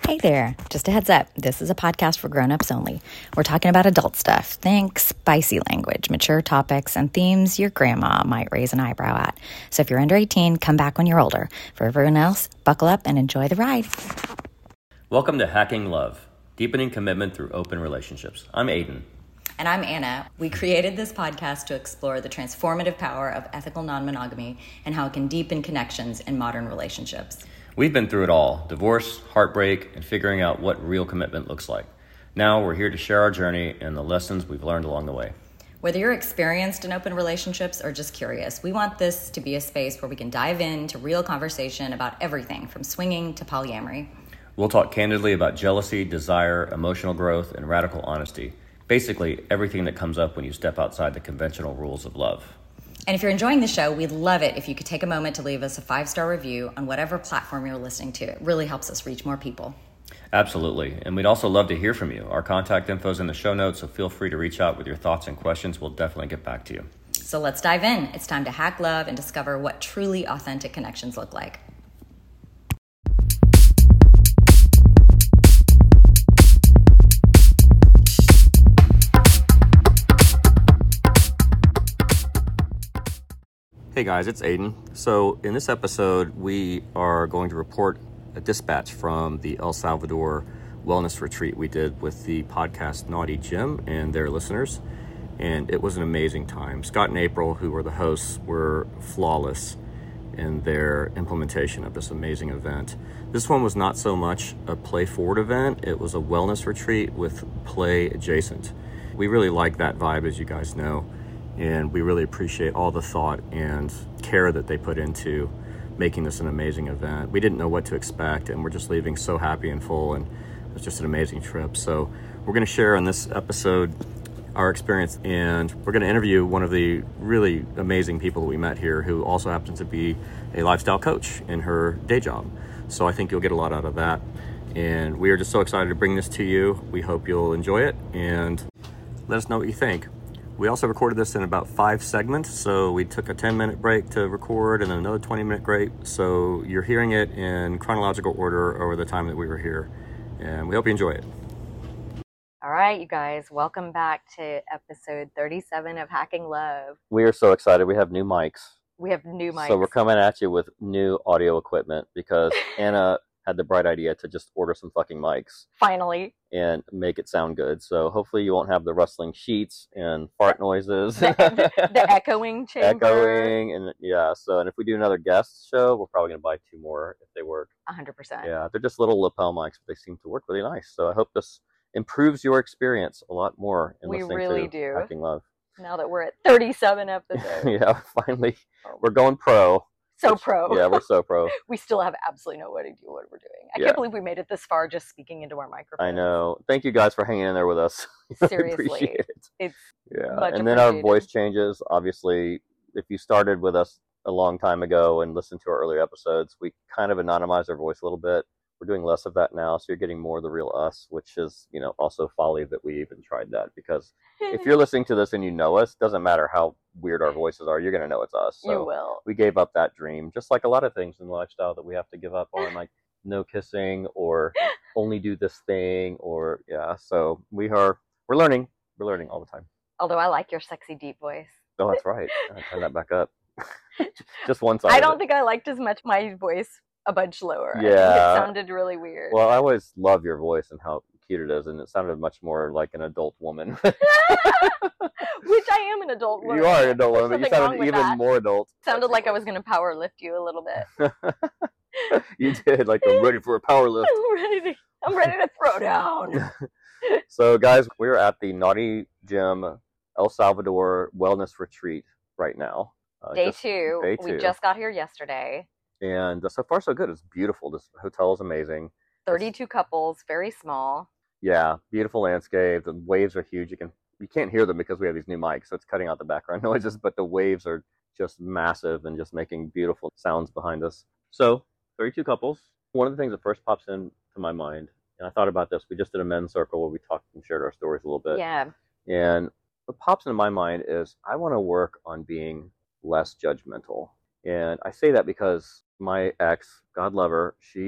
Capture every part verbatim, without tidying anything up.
Hey there, just a heads up, this is a podcast for grown-ups only. We're talking about adult stuff. Think spicy language, mature topics, and themes your grandma might raise an eyebrow at. So if you're under eighteen, come back when you're older. For everyone else, buckle up and enjoy the ride. Welcome to Hacking Love, deepening commitment through open relationships. I'm Aiden. And I'm Anna. We created this podcast to explore the transformative power of ethical non-monogamy and how it can deepen connections in modern relationships. We've been through it all, divorce, heartbreak, and figuring out what real commitment looks like. Now we're here to share our journey and the lessons we've learned along the way. Whether you're experienced in open relationships or just curious, we want this to be a space where we can dive into real conversation about everything from swinging to polyamory. We'll talk candidly about jealousy, desire, emotional growth, and radical honesty. Basically, everything that comes up when you step outside the conventional rules of love. And if you're enjoying the show, we'd love it if you could take a moment to leave us a five-star review on whatever platform you're listening to. It really helps us reach more people. Absolutely. And we'd also love to hear from you. Our contact info is in the show notes, so feel free to reach out with your thoughts and questions. We'll definitely get back to you. So let's dive in. It's time to hack love and discover what truly authentic connections look like. Hey guys, it's Aiden. So in this episode, we are going to report a dispatch from the El Salvador wellness retreat we did with the podcast Naughty Gym and their listeners. And it was an amazing time. Scott and April, who were the hosts, were flawless in their implementation of this amazing event. This one was not so much a play forward event. It was a wellness retreat with play adjacent. We really like that vibe, as you guys know. And we really appreciate all the thought and care that they put into making this an amazing event. We didn't know what to expect, and we're just leaving so happy and full, and it was just an amazing trip. So we're going to share on this episode our experience, and we're going to interview one of the really amazing people that we met here, who also happens to be a lifestyle coach in her day job. So I think you'll get a lot out of that. And we are just so excited to bring this to you. We hope you'll enjoy it, and let us know what you think. We also recorded this in about five segments, so we took a ten minute break to record and then another twenty minute break. So you're hearing it in chronological order over the time that we were here, and we hope you enjoy it. All right, you guys, welcome back to episode thirty-seven of Hacking Love. We are so excited. We have new mics. We have new mics. So we're coming at you with new audio equipment because Anna had the bright idea to just order some fucking mics. Finally. And make it sound good. So hopefully you won't have the rustling sheets and fart noises. The, the, the echoing chamber. Echoing, and yeah. So, and if we do another guest show, we're probably going to buy two more if they work. one hundred percent. Yeah, they're just little lapel mics, but they seem to work really nice. So I hope this improves your experience a lot more in we listening really to do. Hacking Love. Now that we're at thirty-seven episodes. Yeah, finally. We're going pro. So which, pro. Yeah, we're so pro. We still have absolutely no idea what we're doing. I yeah. can't believe we made it this far just speaking into our microphone. I know. Thank you guys for hanging in there with us. Seriously. Appreciate it. It's yeah. much And then our appreciated. voice changes. Obviously, if you started with us a long time ago and listened to our earlier episodes, we kind of anonymized our voice a little bit. We're doing less of that now, so you're getting more of the real us, which is, you know, also folly that we even tried that, because if you're listening to this and you know us, doesn't matter how weird our voices are, you're going to know it's us. So you will. We gave up that dream, just like a lot of things in the lifestyle that we have to give up on, like no kissing or only do this thing, or yeah. So we are, we're learning. We're learning all the time. Although I like your sexy deep voice. Oh, that's right. I turn that back up. Just one side. I don't of it. think I liked as much my voice a bunch lower. I Yeah. think it sounded really weird. Well, I always love your voice and how cute it is, and it sounded much more like an adult woman. Which I am an adult woman. You are an adult woman, but you There's nothing wrong sounded with even that. more adult. Sounded like I was going to power lift you a little bit. You did, like, I'm ready for a power lift. I'm ready to, I'm ready to throw down. So, guys, we're at the Naughty Gym El Salvador Wellness Retreat right now. Uh, Day just, two. Day We two. just got here yesterday. And uh, so far, so good. It's beautiful. This hotel is amazing. thirty-two couples, very small. Yeah, beautiful landscape. The waves are huge. You can you can't hear them because we have these new mics, so it's cutting out the background noises. But the waves are just massive and just making beautiful sounds behind us. So, thirty-two couples. One of the things that first pops into my mind, and I thought about this. We just did a men's circle where we talked and shared our stories a little bit. Yeah. And what pops into my mind is I want to work on being less judgmental. And I say that because my ex, God love her, she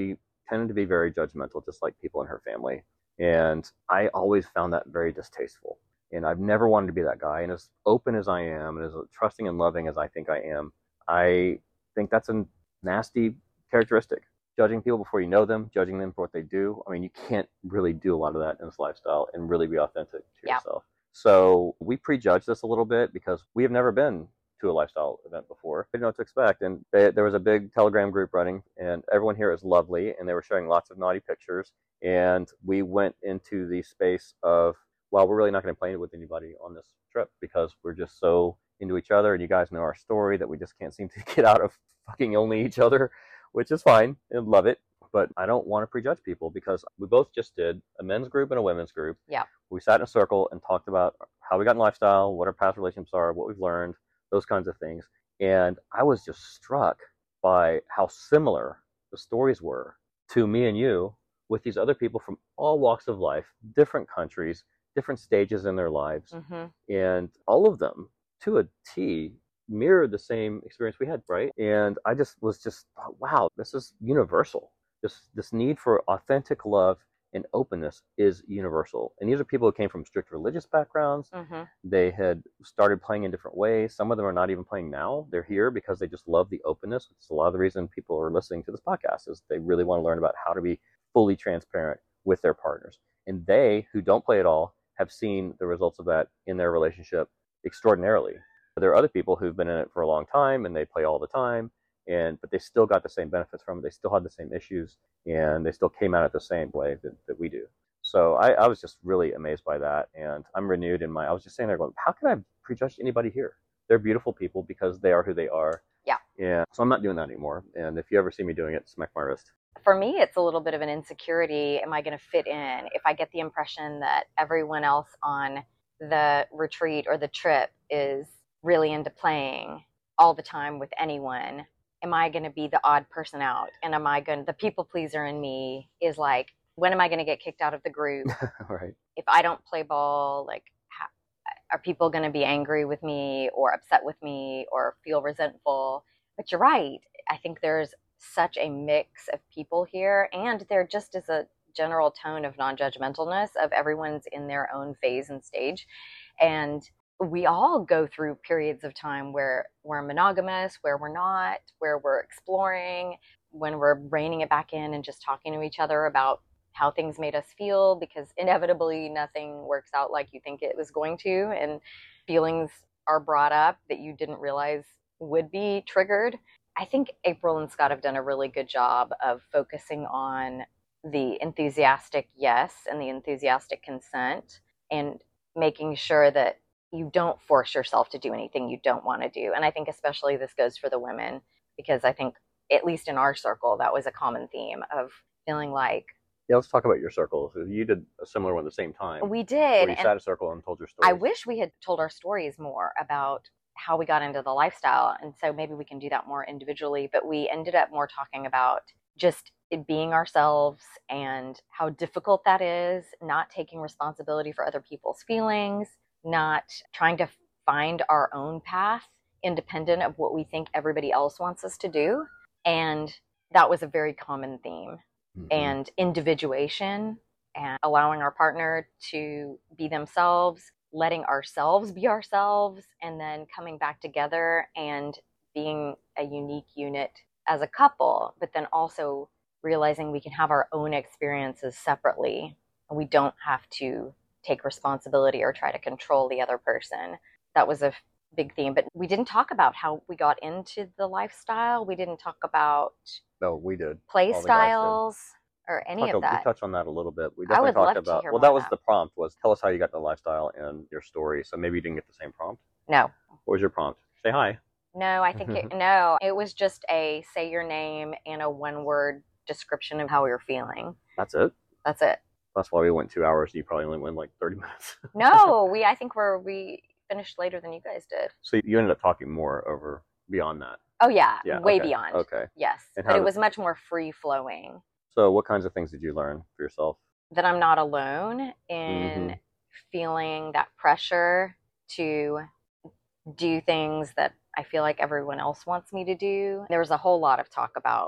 tended to be very judgmental, just like people in her family. And I always found that very distasteful. And I've never wanted to be that guy. And as open as I am, and as trusting and loving as I think I am, I think that's a nasty characteristic. Judging people before you know them, judging them for what they do. I mean, you can't really do a lot of that in this lifestyle and really be authentic to Yeah. yourself. So we prejudge this a little bit because we have never been to a lifestyle event before. We didn't know what to expect. And they, there was a big Telegram group running, and everyone here is lovely, and they were showing lots of naughty pictures. And we went into the space of, well, we're really not going to play with anybody on this trip because we're just so into each other, and you guys know our story that we just can't seem to get out of fucking only each other, which is fine and love it. But I don't want to prejudge people because we both just did a men's group and a women's group. Yeah. We sat in a circle and talked about how we got in lifestyle, what our past relationships are, what we've learned, those kinds of things. And I was just struck by how similar the stories were to me and you with these other people from all walks of life, different countries, different stages in their lives. Mm-hmm. And all of them, to a T, mirrored the same experience we had, right? And I just was just, wow, this is universal. This this need for authentic love and openness is universal. And these are people who came from strict religious backgrounds. Mm-hmm. They had started playing in different ways. Some of them are not even playing now. They're here because they just love the openness, which is a lot of the reason people are listening to this podcast, is they really want to learn about how to be fully transparent with their partners. And they, who don't play at all, have seen the results of that in their relationship extraordinarily. There are other people who've been in it for a long time and they play all the time, and but they still got the same benefits from it. They still had the same issues, and they still came at it the same way that, that we do. So I, I was just really amazed by that, and I'm renewed in my, I was just saying there going, how can I prejudge anybody here? They're beautiful people because they are who they are. Yeah. Yeah. So I'm not doing that anymore. And if you ever see me doing it, smack my wrist. For me, it's a little bit of an insecurity. Am I going to fit in? If I get the impression that everyone else on the retreat or the trip is really into playing all the time with anyone, am I going to be the odd person out? And am I going, the people pleaser in me is like, when am I going to get kicked out of the group? Right. If I don't play ball, like, how, are people going to be angry with me or upset with me or feel resentful? But you're right. I think there's such a mix of people here, and there just is a general tone of non-judgmentalness of everyone's in their own phase and stage. And we all go through periods of time where we're monogamous, where we're not, where we're exploring, when we're reining it back in and just talking to each other about how things made us feel, because inevitably nothing works out like you think it was going to, and feelings are brought up that you didn't realize would be triggered. I think April and Scott have done a really good job of focusing on the enthusiastic yes and the enthusiastic consent, and making sure that you don't force yourself to do anything you don't want to do. And I think especially this goes for the women, because I think, at least in our circle, that was a common theme of feeling like, yeah, let's talk about your circle. You did a similar one at the same time. We did. Where you and sat in a circle and told your story. I wish we had told our stories more about how we got into the lifestyle. And so maybe we can do that more individually, but we ended up more talking about just it being ourselves and how difficult that is, not taking responsibility for other people's feelings, not trying to find our own path independent of what we think everybody else wants us to do. And that was a very common theme. Mm-hmm. And individuation and allowing our partner to be themselves, letting ourselves be ourselves, and then coming back together and being a unique unit as a couple, but then also realizing we can have our own experiences separately, and we don't have to take responsibility or try to control the other person. That was a big theme, but we didn't talk about how we got into the lifestyle. We didn't talk about no, we did play styles or any Talk of a, that. We touched on that a little bit. We I definitely would talked love about. to hear well, more that was of the prompt. Was tell us how you got in the lifestyle and your story. So maybe you didn't get the same prompt. No. What was your prompt? Say hi. No, I think it, no. It was just a say your name and a one-word description of how we were feeling. That's it. That's it. That's why we went two hours. And you probably only went like thirty minutes. No, we. I think we're we finished later than you guys did. So you ended up talking more over beyond that. Oh yeah, yeah way okay. beyond. Okay. Yes, and but it was much more free flowing. So what kinds of things did you learn for yourself? That I'm not alone in mm-hmm. feeling that pressure to do things that I feel like everyone else wants me to do. There was a whole lot of talk about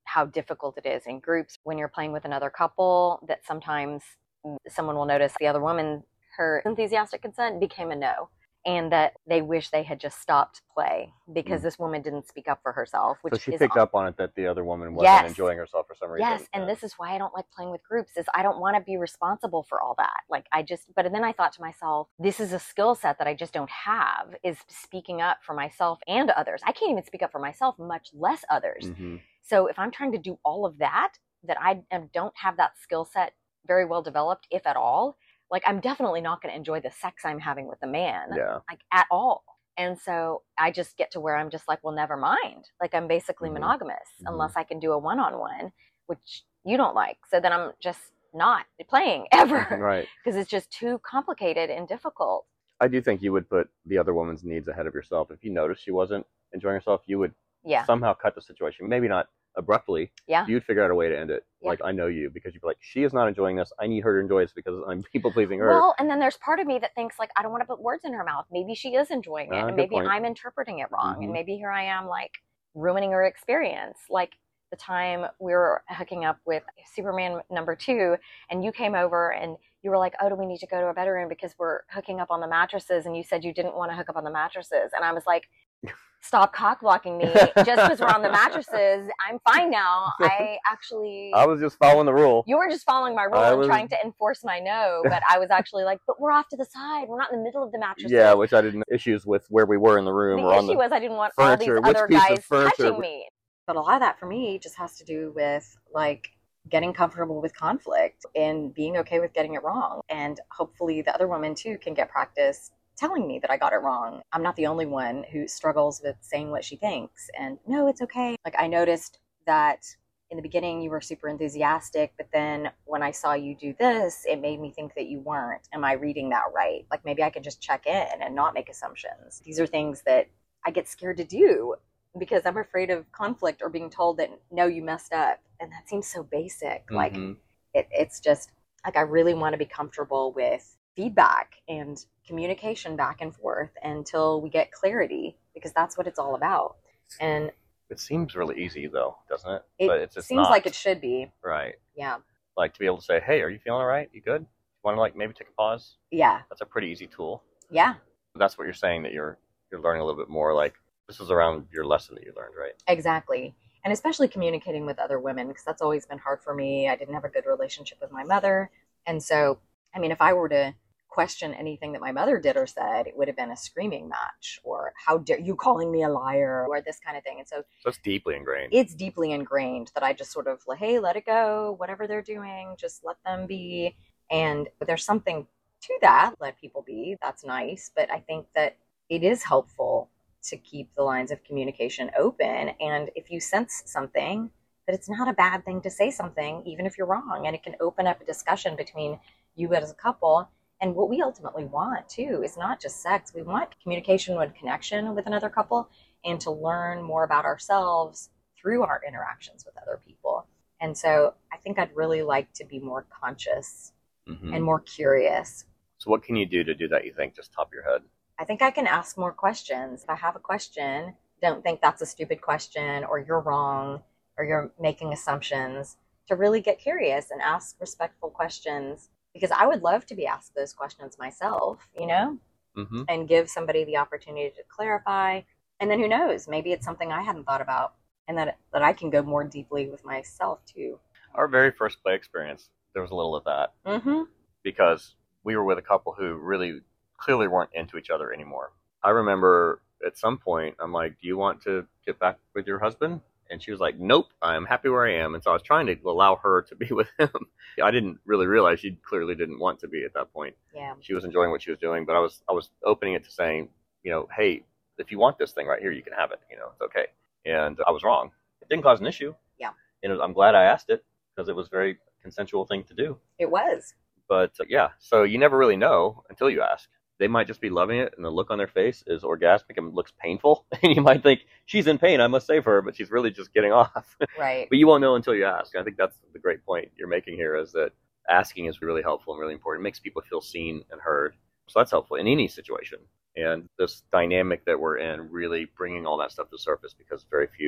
how difficult it is in groups when you're playing with another couple, that sometimes someone will notice the other woman, her enthusiastic consent became a no, and that they wish they had just stopped play because mm. this woman didn't speak up for herself. Which so she is picked on- up on it that the other woman wasn't yes. enjoying herself for some reason. Yes, and yeah. this is why I don't like playing with groups, is I don't want to be responsible for all that. Like I just, but then I thought to myself, this is a skill set that I just don't have, is speaking up for myself and others. I can't even speak up for myself, much less others. Mm-hmm. So if I'm trying to do all of that, that I don't have that skill set very well developed, if at all, like I'm definitely not going to enjoy the sex I'm having with the man, yeah. like at all. And so I just get to where I'm just like, well, never mind. Like I'm basically mm-hmm. monogamous mm-hmm. unless I can do a one-on-one, which you don't like. So then I'm just not playing ever. Right. Because it's just too complicated and difficult. I do think you would put the other woman's needs ahead of yourself. If you noticed she wasn't enjoying herself, you would yeah. somehow cut the situation. Maybe not abruptly. Yeah. You'd figure out a way to end it. Yeah. Like, I know you, because you'd be like, she is not enjoying this. I need her to enjoy this because I'm people pleasing her. Well, and then there's part of me that thinks, like, I don't want to put words in her mouth. Maybe she is enjoying it. Uh, and maybe point. I'm interpreting it wrong. Mm-hmm. And maybe here I am, like, ruining her experience. Like the time we were hooking up with Superman number two, and you came over and you were like, oh, do we need to go to a bedroom because we're hooking up on the mattresses? And you said you didn't want to hook up on the mattresses. And I was like, stop cock blocking me just because we're on the mattresses. I'm fine now. I actually... I was just following the rule. You were just following my rule I and was... trying to enforce my no, but I was actually like, but we're off to the side. We're not in the middle of the mattresses. Yeah, which I didn't... Issues with where we were in the room. The or issue on the was I didn't want furniture. all these other Which guys furniture... touching me. But a lot of that for me just has to do with, like, getting comfortable with conflict and being okay with getting it wrong. And hopefully the other woman, too, can get practice telling me that I got it wrong. I'm not the only one who struggles with saying what she thinks. And no, it's okay. Like I noticed that in the beginning you were super enthusiastic, but then when I saw you do this, it made me think that you weren't. Am I reading that right? Like maybe I could just check in and not make assumptions. These are things that I get scared to do because I'm afraid of conflict or being told that, no, you messed up. And that seems so basic. Mm-hmm. Like it, it's just like I really want to be comfortable with feedback and communication back and forth until we get clarity, because that's what it's all about. And it seems really easy though, doesn't it? It but it's just seems not. like it should be. Right. Yeah. Like to be able to say, hey, are you feeling all right? You good? You want to like maybe take a pause? Yeah. That's a pretty easy tool. Yeah. That's what you're saying, that you're you're learning a little bit more. Like this is around your lesson that you learned, right? Exactly. And especially communicating with other women, because that's always been hard for me. I didn't have a good relationship with my mother. And so, I mean, if I were to question anything that my mother did or said, it would have been a screaming match, or how dare you calling me a liar, or this kind of thing. And so, so it's deeply ingrained. It's deeply ingrained that I just sort of like, hey, let it go, whatever they're doing, just let them be. And there's something to that, let people be. That's nice. But I think that it is helpful to keep the lines of communication open. And if you sense something, that it's not a bad thing to say something, even if you're wrong. And it can open up a discussion between you as a couple. And what we ultimately want, too, is not just sex. We want communication and connection with another couple, and to learn more about ourselves through our interactions with other people. And so I think I'd really like to be more conscious mm-hmm. and more curious. So what can you do to do that, you think, just top of your head? I think I can ask more questions. If I have a question, don't think that's a stupid question, or you're wrong, or you're making assumptions. To really get curious and ask respectful questions. Because I would love to be asked those questions myself, you know, mm-hmm. and give somebody the opportunity to clarify. And then who knows, maybe it's something I hadn't thought about, and that that I can go more deeply with myself too. Our very first play experience, there was a little of that. Mm-hmm. Because we were with a couple who really clearly weren't into each other anymore. I remember at some point, I'm like, do you want to get back with your husband? And she was like, nope, I'm happy where I am. And so I was trying to allow her to be with him. I didn't really realize she clearly didn't want to be at that point. Yeah. She was enjoying what she was doing, but I was I was opening it to saying, you know, hey, if you want this thing right here, you can have it. You know, it's okay. And I was wrong. It didn't cause an issue. Yeah. And I'm glad I asked it, because it was a very consensual thing to do. It was. But uh, yeah, so you never really know until you ask. They might just be loving it, and the look on their face is orgasmic and looks painful. And you might think, she's in pain, I must save her, but she's really just getting off. Right. But you won't know until you ask. I think that's the great point you're making here, is that asking is really helpful and really important. It makes people feel seen and heard. So that's helpful in any situation. And this dynamic that we're in, really bringing all that stuff to the surface, because very few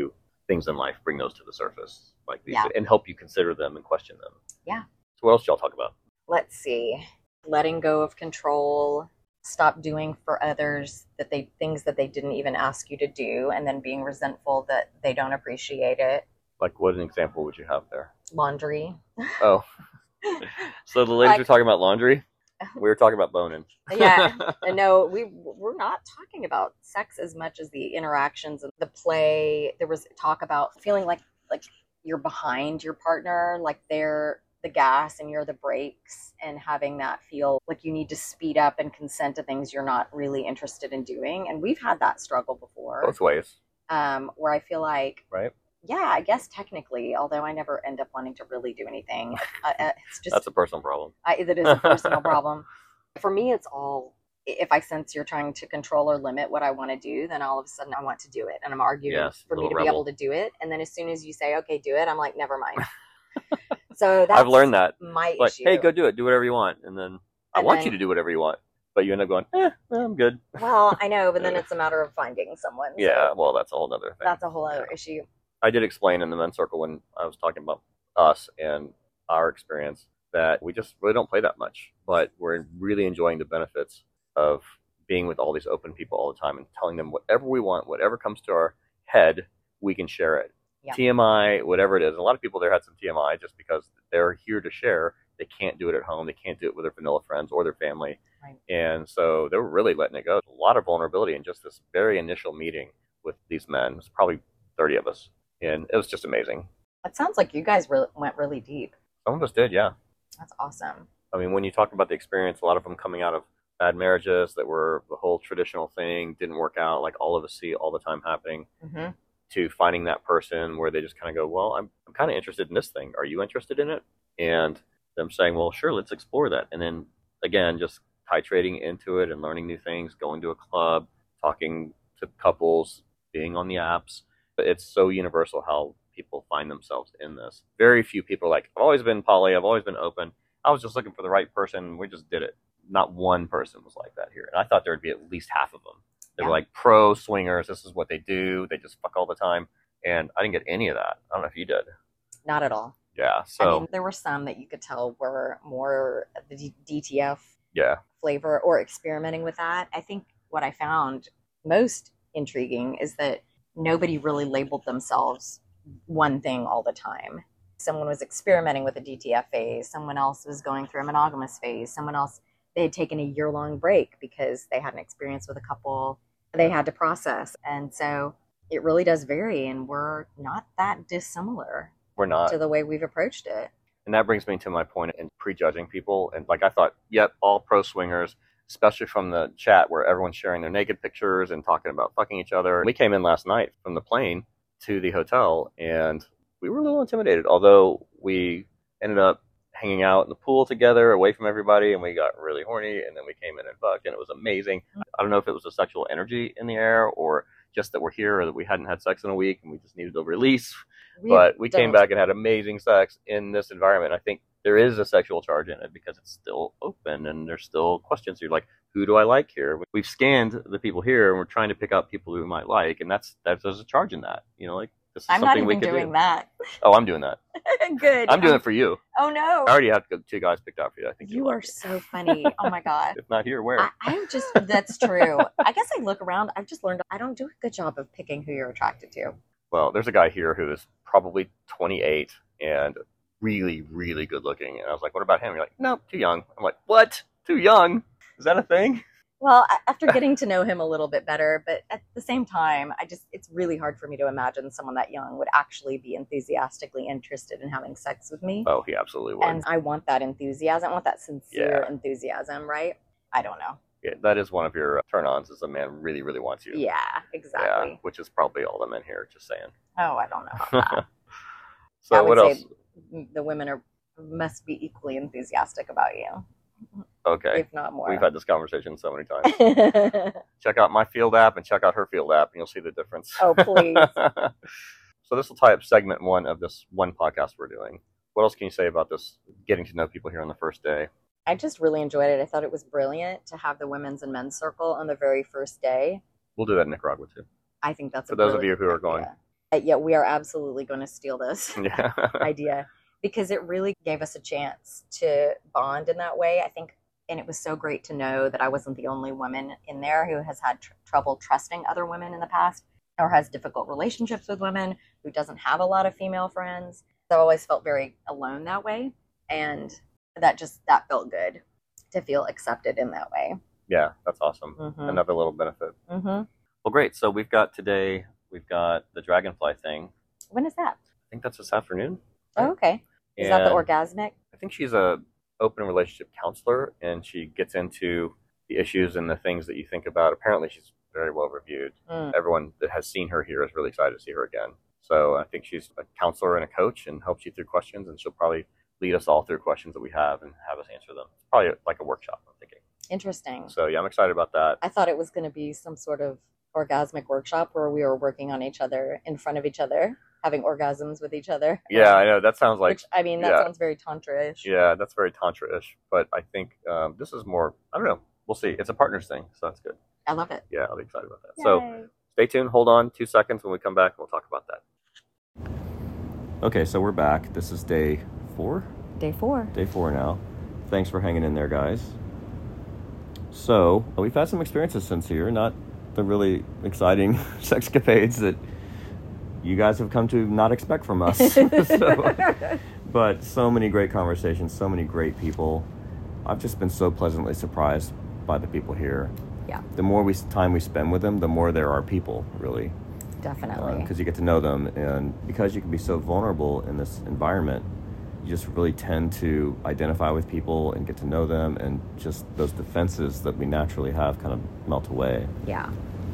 things in life, bring those to the surface, like these, Yeah. and help you consider them and question them. Yeah. So what else y'all talk about? Let's see. Letting go of control, stop doing for others that they things that they didn't even ask you to do, and then being resentful that they don't appreciate it. Like, what an example would you have there? Laundry. Oh. So the ladies Like- were talking about laundry. We were talking about boning. Yeah. And no, we we're not talking about sex as much as the interactions and the play. There was talk about feeling like like you're behind your partner, like they're the gas and you're the brakes, and having that feel like you need to speed up and consent to things you're not really interested in doing. And we've had that struggle before. Both ways, Um, where I feel like, right? yeah, I guess technically, although I never end up wanting to really do anything. Uh, uh, it's just That's a personal problem. I, it is a personal problem. For me, it's all, if I sense you're trying to control or limit what I want to do, then all of a sudden I want to do it. And I'm arguing Yes, for me little to rebel. be able to do it. And then as soon as you say, okay, do it, I'm like, never mind. So that's I've learned that. my Like, issue. hey, go do it. Do whatever you want. And then I And want then- you to do whatever you want. But you end up going, eh, I'm good. Well, I know, but then it's a matter of finding someone. So Yeah, well, that's a whole other thing. that's a whole other issue. I did explain in the men's circle when I was talking about us and our experience that we just really don't play that much, but we're really enjoying the benefits of being with all these open people all the time and telling them whatever we want, whatever comes to our head, we can share it. Yeah. T M I, whatever it is. A lot of people there had some T M I just because they're here to share. They can't do it at home. They can't do it with their vanilla friends or their family. Right. And so they were really letting it go. A lot of vulnerability in just this very initial meeting with these men. It was probably thirty of us. And it was just amazing. It sounds like you guys re- went really deep. Some of us did, yeah. That's awesome. I mean, when you talk about the experience, a lot of them coming out of bad marriages that were the whole traditional thing, didn't work out, like all of us see all the time happening, Mm-hmm. to finding that person where they just kind of go, well, I'm, I'm kind of interested in this thing. Are you interested in it? And them saying, well, sure, let's explore that. And then, again, just titrating into it and learning new things, going to a club, talking to couples, being on the apps. But it's so universal how people find themselves in this. Very few people are like, I've always been poly, I've always been open. I was just looking for the right person. We just did it. Not one person was like that here. And I thought there would be at least half of them. They Yeah. were like pro swingers. This is what they do. They just fuck all the time. And I didn't get any of that. I don't know if you did. Not at all. Yeah. I So, mean, there were some that you could tell were more the D- DTF yeah. flavor or experimenting with that. I think what I found most intriguing is that nobody really labeled themselves one thing all the time. Someone was experimenting with a D T F phase. Someone else was going through a monogamous phase. Someone else, they had taken a year-long break because they had an experience with a couple they had to process. And so it really does vary, and we're not that dissimilar We're not. to the way we've approached it. And that brings me to my point in prejudging people. And like I thought, yep, all pro swingers, especially from the chat where everyone's sharing their naked pictures and talking about fucking each other. We came in last night from the plane to the hotel and we were a little intimidated, although we ended up hanging out in the pool together away from everybody and we got really horny and then we came in and fucked and it was amazing. I don't know if it was a sexual energy in the air or just that we're here or that we hadn't had sex in a week and we just needed a release. We But we came don't- back and had amazing sex in this environment. I think there is a sexual charge in it because it's still open and there's still questions. You're like, who do I like here? We've scanned the people here and we're trying to pick out people who we might like. And that's, that's there's a charge in that. You know, like this is I'm not something we even could doing do. that. Oh, I'm doing that. Good. I'm doing it for you. Oh no. I already have two guys picked out for you. I think You like are it. so funny. Oh my God. If not here, where? I, I'm just, that's true. I guess I look around. I've just learned I don't do a good job of picking who you're attracted to. Well, there's a guy here who is probably twenty-eight and really, really good looking. And I was like, what about him? You're like, nope, too young. I'm like, what? Too young? Is that a thing? Well, a- after getting to know him a little bit better, but at the same time, I just, it's really hard for me to imagine someone that young would actually be enthusiastically interested in having sex with me. Oh, he absolutely would. And I want that enthusiasm. I want that sincere Yeah. enthusiasm, right? I don't know. Yeah, that is one of your uh, turn-ons is a man really, really wants you. Yeah, exactly. Yeah, which is probably all the men here, just saying. Oh, I don't know about that. So I would what say else? the women are must be equally enthusiastic about you, Okay, if not more. we've had this conversation so many times. Check out my field app and check out her field app, and you'll see the difference. Oh, please. So this will tie up segment one of this one podcast we're doing. What else can you say about this getting to know people here on the first day? I just really enjoyed it. I thought it was brilliant to have the women's and men's circle on the very first day. We'll do that in Nicaragua too. I think that's For a those of really you who good are going. idea. Yeah, we are absolutely going to steal this Yeah. idea because it really gave us a chance to bond in that way. I think, and it was so great to know that I wasn't the only woman in there who has had tr- trouble trusting other women in the past or has difficult relationships with women, who doesn't have a lot of female friends. So I always felt very alone that way. And that just, that felt good to feel accepted in that way. Yeah, that's awesome. Mm-hmm. Another little benefit. Mm-hmm. Well, great. So we've got today, we've got the dragonfly thing. When is that? I think that's this afternoon. Right? Oh, okay. Is and that the orgasmic? I think she's a open relationship counselor, and she gets into the issues and the things that you think about. Apparently, she's very well reviewed. Mm. Everyone that has seen her here is really excited to see her again. So I think she's a counselor and a coach and helps you through questions, and she'll probably lead us all through questions that we have and have us answer them. It's probably like a workshop, I'm thinking. Interesting. So yeah, I'm excited about that. I thought it was going to be some sort of orgasmic workshop where we were working on each other in front of each other, having orgasms with each other. Yeah, I know. That sounds like... Which, I mean, that yeah. sounds very tantra-ish. Yeah, that's very tantra-ish. But I think um, this is more... I don't know. We'll see. It's a partners thing, so that's good. I love it. Yeah, I'll be excited about that. Yay. So stay tuned. Hold on two seconds. When we come back, we'll talk about that. Okay, so we're back. This is day four? Day four. Day four now. Thanks for hanging in there, guys. So, we've had some experiences since here. Not the really exciting sexcapades that you guys have come to not expect from us. so, but so many great conversations, so many great people. I've just been so pleasantly surprised by the people here. Yeah. The more we time we spend with them, the more there are people, really. Definitely. Because uh, you get to know them, and because you can be so vulnerable in this environment, you just really tend to identify with people and get to know them, and just those defenses that we naturally have kind of melt away. Yeah.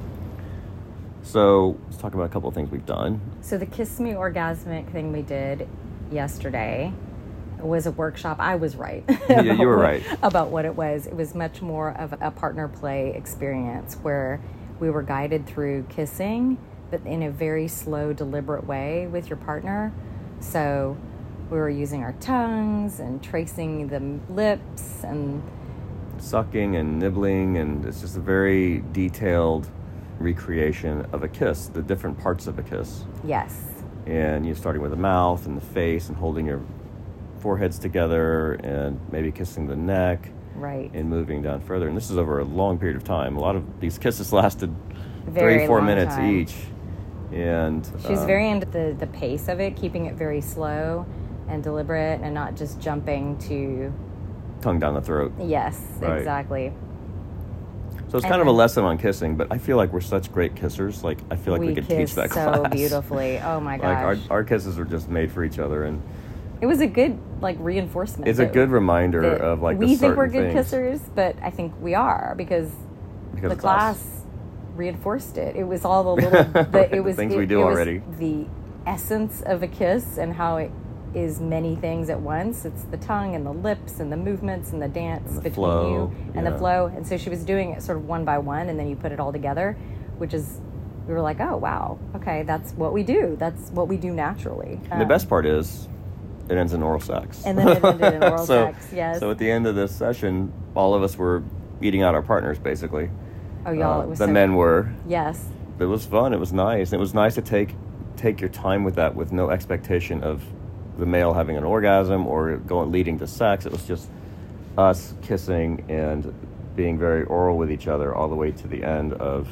So let's talk about a couple of things we've done. So the Kiss Me Orgasmic thing we did yesterday was a workshop. I was right. Yeah, you were what, right. About what it was. It was much more of a partner play experience where we were guided through kissing, but in a very slow, deliberate way with your partner. So we were using our tongues and tracing the lips and sucking and nibbling, and it's just a very detailed recreation of a kiss, the different parts of a kiss. Yes. And you're starting with the mouth and the face and holding your foreheads together and maybe kissing the neck. Right. And moving down further. And this is over a long period of time. A lot of these kisses lasted very three, four long minutes time. each. And she's um, very into the, the pace of it, keeping it very slow and deliberate and not just jumping to tongue down the throat. Yes, right. Exactly. So it's and kind of a lesson on kissing, but I feel like we're such great kissers. Like I feel like we, we could teach that so class. beautifully. Oh my gosh. Like our our kisses are just made for each other, and it was a good like reinforcement. It's a good reminder of like we the think we're certain good things. kissers, but I think we are because, because the class us. reinforced it. It was all the little the, right, it was the things it, we do it already. Was the essence of a kiss and how it is many things at once. It's the tongue and the lips and the movements and the dance and the between flow, you and yeah. the flow. And so she was doing it sort of one by one, and then you put it all together, which is, we were like, oh, wow, okay, that's what we do. That's what we do naturally. And um, the best part is it ends in oral sex. And then it ended in oral so, sex, yes. So at the end of this session, all of us were eating out our partners, basically. Oh, y'all, uh, it was The so men were. Yes. It was fun. It was nice. It was nice to take take your time with that with no expectation of the male having an orgasm or going leading to sex. It was just us kissing and being very oral with each other all the way to the end of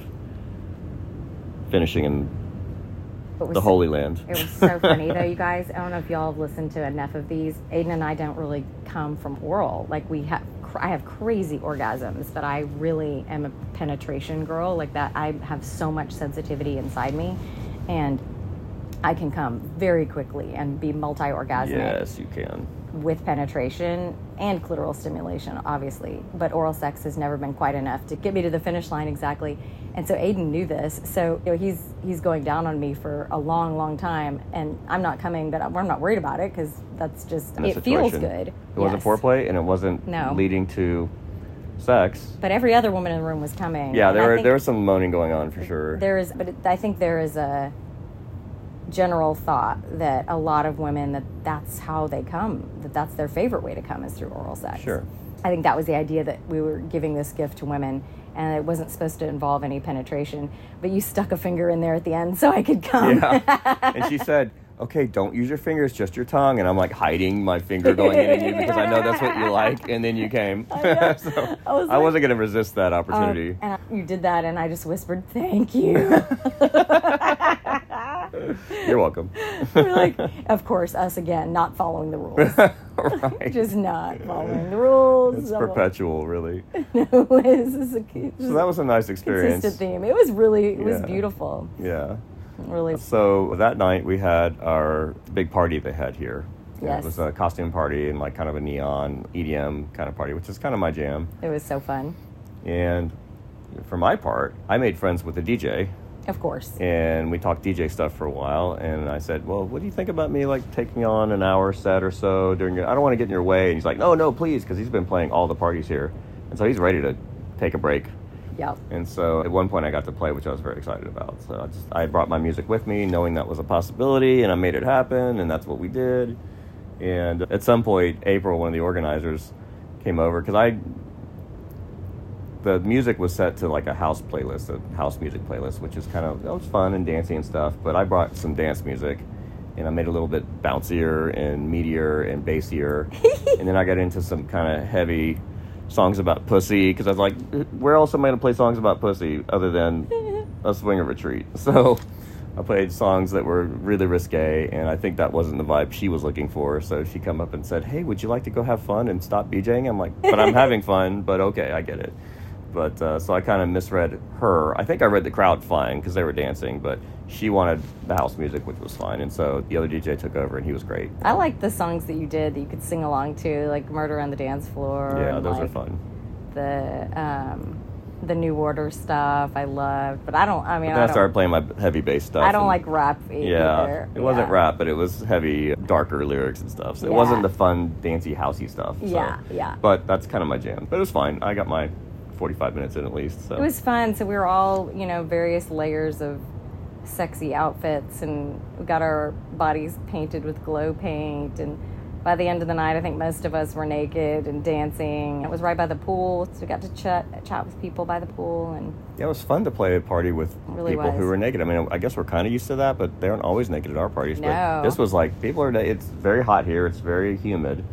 finishing in the so, Holy Land. It was so funny, though, you guys. I don't know if y'all have listened to enough of these. Aiden and I don't really come from oral. Like, we have, I have crazy orgasms, but I really am a penetration girl. Like that, I have so much sensitivity inside me, and I can come very quickly and be multi-orgasmic. Yes, you can. With penetration and clitoral stimulation, obviously. But oral sex has never been quite enough to get me to the finish line exactly. And so Aiden knew this. So you know, he's he's going down on me for a long, long time. And I'm not coming, but I'm, I'm not worried about it because that's just, it feels good. It wasn't yes. foreplay, and it wasn't no. leading to sex. But every other woman in the room was coming. Yeah, there were, think there was some moaning going on for sure. There is, but it, I think there is a... general thought that a lot of women, that that's how they come, that that's their favorite way to come is through oral sex. Sure. I think that was the idea, that we were giving this gift to women, and it wasn't supposed to involve any penetration, but you stuck a finger in there at the end so I could come. Yeah. And she said, okay, don't use your fingers, just your tongue. And I'm like hiding my finger going in at you because I know that's what you like. And then you came. I, so I, was I like, wasn't going to resist that opportunity. Um, and I, you did that, and I just whispered, thank you. You're welcome. We're like, of course, us again, not following the rules. Right. Just not following the rules. It's perpetual, really. No, this is a it's So that was a nice experience. consistent theme. It was really, it was Yeah. beautiful. Yeah. Really. So that night we had our big party they had here. Yes. It was a costume party and like kind of a neon E D M kind of party, which is kind of my jam. It was so fun. And for my part, I made friends with the D J. Of course. And we talked D J stuff for a while, and I said, well, what do you think about me, like, taking on an hour set or so during your, I don't want to get in your way. And he's like, no, no, please, because he's been playing all the parties here. And so he's ready to take a break. Yep. And so at one point I got to play, which I was very excited about. So I just, I brought my music with me, knowing that was a possibility, and I made it happen, and that's what we did. And at some point, April, one of the organizers, came over, because I... the music was set to like a house playlist, a house music playlist, which is kind of, it was fun and dancey and stuff, but I brought some dance music, and I made it a little bit bouncier and meatier and bassier, and then I got into some kind of heavy songs about pussy, because I was like, where else am I going to play songs about pussy other than a swinger retreat? So I played songs that were really risque, and I think that wasn't the vibe she was looking for, so she come up and said, hey, would you like to go have fun and stop DJing? I'm like, but I'm having fun, but okay, I get it. But uh, so I kind of misread her. I think I read the crowd fine because they were dancing, but she wanted the house music, which was fine. And so the other D J took over, and he was great. I liked the songs that you did that you could sing along to, like Murder on the Dance Floor. Yeah, and those like are fun. The um, the New Order stuff I loved, but I don't. I mean, But then I, I, don't, started playing my heavy bass stuff. I don't and, like rap Yeah, either. it wasn't yeah. rap, but it was heavy, darker lyrics and stuff. So it Yeah. wasn't the fun, dancey, housey stuff. So. Yeah, yeah. But that's kind of my jam. But it was fine. I got my forty-five minutes in at least. So It was fun. So we were all, you know, various layers of sexy outfits, and we got our bodies painted with glow paint, and by the end of the night I think most of us were naked and dancing. It was right by the pool, so we got to chat chat with people by the pool. And yeah, it was fun to play a party with really people was. who were naked. I mean, I guess we're kind of used to that, but they aren't always naked at our parties. No. But this was like, people are, it's very hot here, it's very humid,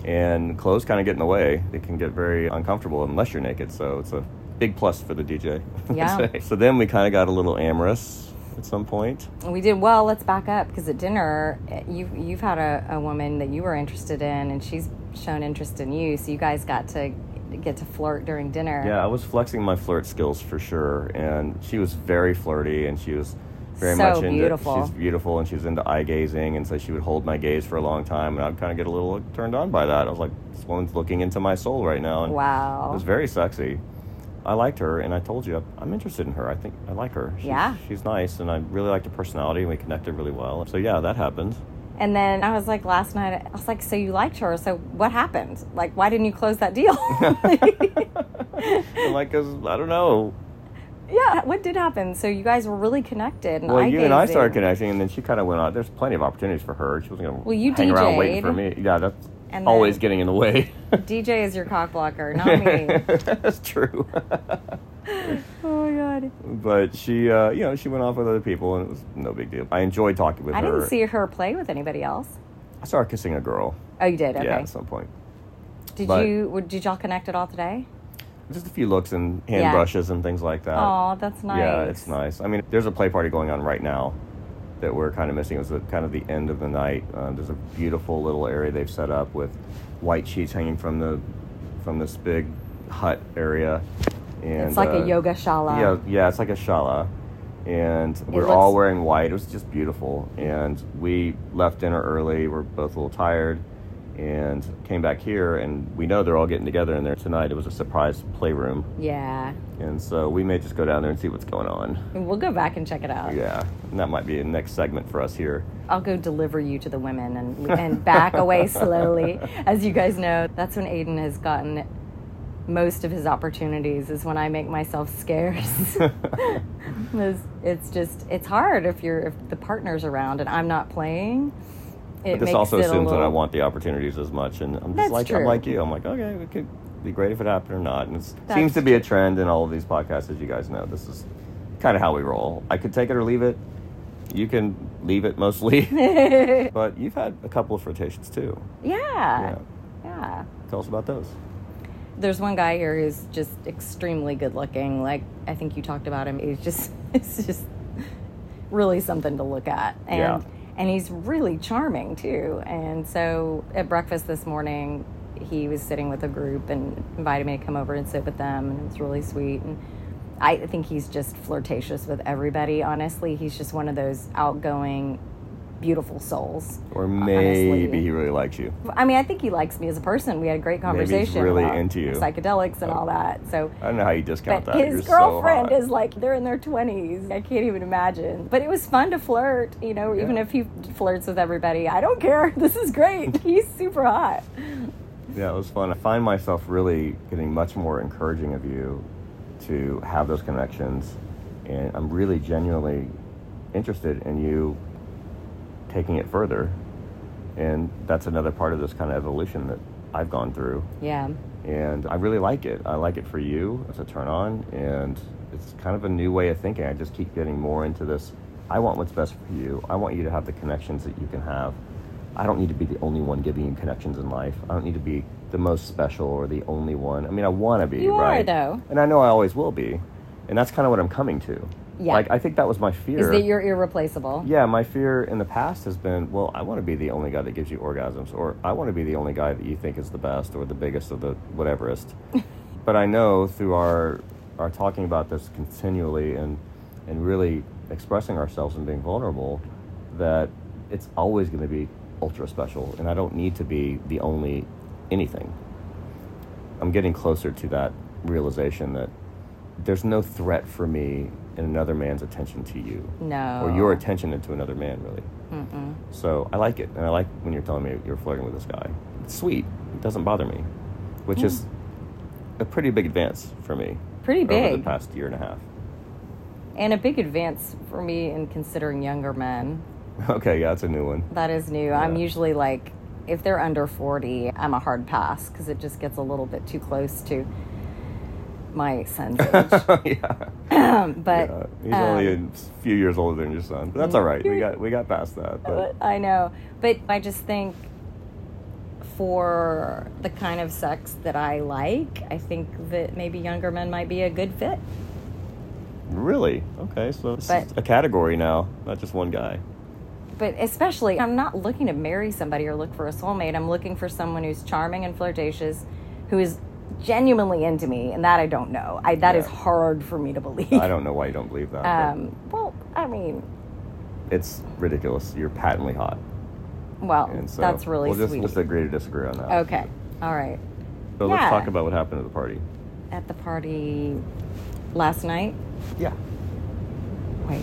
and clothes kind of get in the way. It can get very uncomfortable unless you're naked, so it's a big plus for the D J. Yeah. So then we kind of got a little amorous at some point. we did well. Let's back up, because at dinner you you've had a, a woman that you were interested in, and she's shown interest in you, so you guys got to get to flirt during dinner. Yeah, I was flexing my flirt skills for sure, and she was very flirty, and she was very So much into beautiful. she's beautiful, and she was into eye gazing, and so she would hold my gaze for a long time, and I'd kind of get a little turned on by that. I was like, this woman's looking into my soul right now, and Wow. it was very sexy. I liked her, and I told you I'm interested in her. I think I like her. She's, Yeah. she's nice, and I really liked her personality, and we connected really well. So yeah, that happened. And then I was like, last night, I was like, so you liked her, so what happened? Like, why didn't you close that deal? I'm like, 'cause I don't know. Yeah, what did happen? So you guys were really connected. And Well, you and I eye-gazing. started connecting, and then she kind of went on. There's plenty of opportunities for her. She wasn't going to Well, you hang around waiting D J'd. for me. Yeah, that's And always then- getting in the way. D J is your cock blocker, not me. That's true. Oh, my God. But she, uh, you know, she went off with other people, and it was no big deal. I enjoyed talking with I her. didn't see her play with anybody else. I saw her kissing a girl. Oh, you did? Okay. Yeah, at some point. Did but- you, would- did y'all connect at all today? Just a few looks and hand Yeah. brushes and things like that. Oh, that's nice. Yeah, it's nice. I mean, there's a play party going on right now that we're kind of missing. It was at kind of the end of the night. Uh, there's a beautiful little area they've set up with white sheets hanging from the from this big hut area. And, It's like uh, a yoga shala. Yeah, yeah, it's like a shala. And we're looks- all wearing white. It was just beautiful. And we left dinner early. We're both a little tired. And came back here, and we know they're all getting together in there tonight. It was a surprise playroom. Yeah. And so we may just go down there and see what's going on. We'll go back and check it out. Yeah, and that might be a next segment for us here. I'll go deliver you to the women and and back away slowly. As you guys know, that's when Aiden has gotten most of his opportunities is when I make myself scarce. it's, it's just, it's hard if you're, if the partner's around and I'm not playing. It but this makes also it assumes little... that I want the opportunities as much, and I'm just That's like, true. I'm like you. I'm like, okay, it could be great if it happened or not. And it That's seems to be a trend in all of these podcasts, as you guys know. This is kind of how we roll. I could take it or leave it. You can leave it mostly. But you've had a couple of flirtations too. Yeah. Yeah. Yeah. Tell us about those. There's one guy here who's just extremely good looking. Like, I think you talked about him. He's just, it's just really something to look at. And, Yeah. and he's really charming too. And so at breakfast this morning, he was sitting with a group and invited me to come over and sit with them. And it was really sweet. And I think he's just flirtatious with everybody. Honestly, he's just one of those outgoing, beautiful souls. Or maybe honestly. he really likes you. I mean, I think he likes me as a person. We had a great Maybe he's conversation really about into you. psychedelics and all that. So, I don't know how you discount but that. his You're girlfriend so hot. is like, they're in their twenties. I can't even imagine. But it was fun to flirt, you know, Yeah. even if he flirts with everybody. I don't care. This is great. He's super hot. Yeah, it was fun. I find myself really getting much more encouraging of you to have those connections, and I'm really genuinely interested in you taking it further. And that's another part of this kind of evolution that I've gone through. Yeah. And I really like it. I like it for you. It's a turn on, and it's kind of a new way of thinking. I just keep getting more into this. I want what's best for you. I want you to have the connections that you can have. I don't need to be the only one giving you connections in life. I don't need to be the most special or the only one. I mean, I want to be, You are, right? though. And I know I always will be. And that's kind of what I'm coming to. Yeah. Like, I think that was my fear. Is that you're irreplaceable? Yeah, my fear in the past has been, well, I want to be the only guy that gives you orgasms, or I want to be the only guy that you think is the best or the biggest or the whateverest. But I know through our our talking about this continually and and really expressing ourselves and being vulnerable, that it's always going to be ultra special, and I don't need to be the only anything. I'm getting closer to that realization that there's no threat for me in another man's attention to you. No. Or your attention into another man, really. Mm-mm. So I like it. And I like when you're telling me you're flirting with this guy. It's sweet. It doesn't bother me. Which mm. is a pretty big advance for me. Pretty big. Over the past year and a half. And a big advance for me in considering younger men. Okay, yeah, that's a new one. That is new. Yeah. I'm usually like, if they're under forty, I'm a hard pass because it just gets a little bit too close to my son's age. yeah. but yeah. He's um, only a few years older than your son. But that's all right. We got we got past that. But. I know. But I just think for the kind of sex that I like, I think that maybe younger men might be a good fit. Really? Okay, so it's But- a category now, not just one guy. But especially, I'm not looking to marry somebody or look for a soulmate. I'm looking for someone who's charming and flirtatious, who is genuinely into me, and that I don't know. I that Yeah. is hard for me to believe. I don't know why you don't believe that. Um, well, I mean, but it's ridiculous. You're patently hot. well, And so that's really we'll just, sweet. just agree to disagree on that. Okay, all right. So Yeah. let's talk about what happened at the party. At the party last night. Yeah. Wait.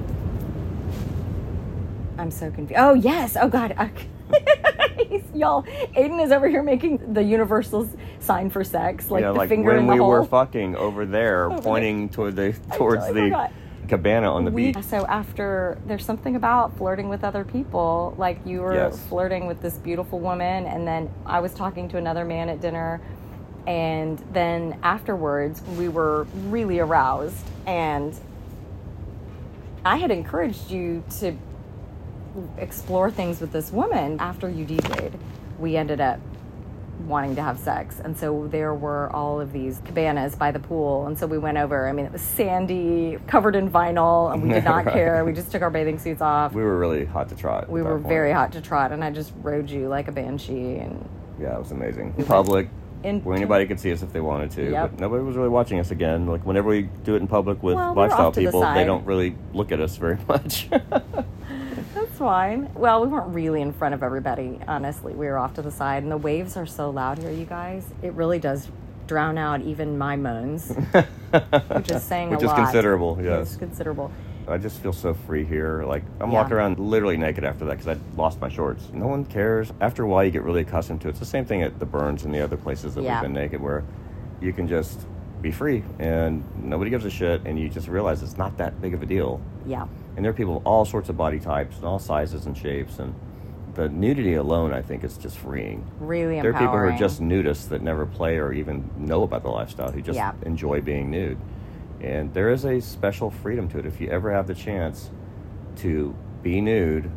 I'm so confused. Oh, yes. Oh, God. Okay. Y'all, Aiden is over here making the universal sign for sex, like yeah, the like finger when in the we hole. were fucking over there, Over pointing toward the I towards totally the forgot. cabana on the We- beach. So after, there's something about flirting with other people. Like you were Yes. flirting with this beautiful woman, and then I was talking to another man at dinner, and then afterwards we were really aroused, and I had encouraged you to explore things with this woman. After you D J'd, we ended up wanting to have sex, and so there were all of these cabanas by the pool, and so we went over. I mean, it was sandy, covered in vinyl, and we did not Right. care. We just took our bathing suits off. We were really hot to trot. We at that were point. very hot to trot, and I just rode you like a banshee. And Yeah, it was amazing. In public, in where anybody could see us if they wanted to, Yep. but nobody was really watching us again. Like whenever we do it in public with Well, we're lifestyle off to the people, they side. don't really look at us very much. That's fine. Well, we weren't really in front of everybody, honestly. We were off to the side, and the waves are so loud here, you guys. It really does drown out even my moans, which is saying Which a is lot. considerable, yes. It's considerable. I just feel so free here. Like, I'm Yeah. walking around literally naked after that because I lost my shorts. No one cares. After a while, you get really accustomed to it. It's the same thing at the Burns and the other places that Yeah. we've been naked, where you can just be free and nobody gives a shit, and you just realize it's not that big of a deal. Yeah. And there are people of all sorts of body types and all sizes and shapes, and the nudity alone, I think, is just freeing. Really empowering. There are people who are just nudists that never play or even know about the lifestyle, who just yeah. enjoy being nude. And there is a special freedom to it. If you ever have the chance to be nude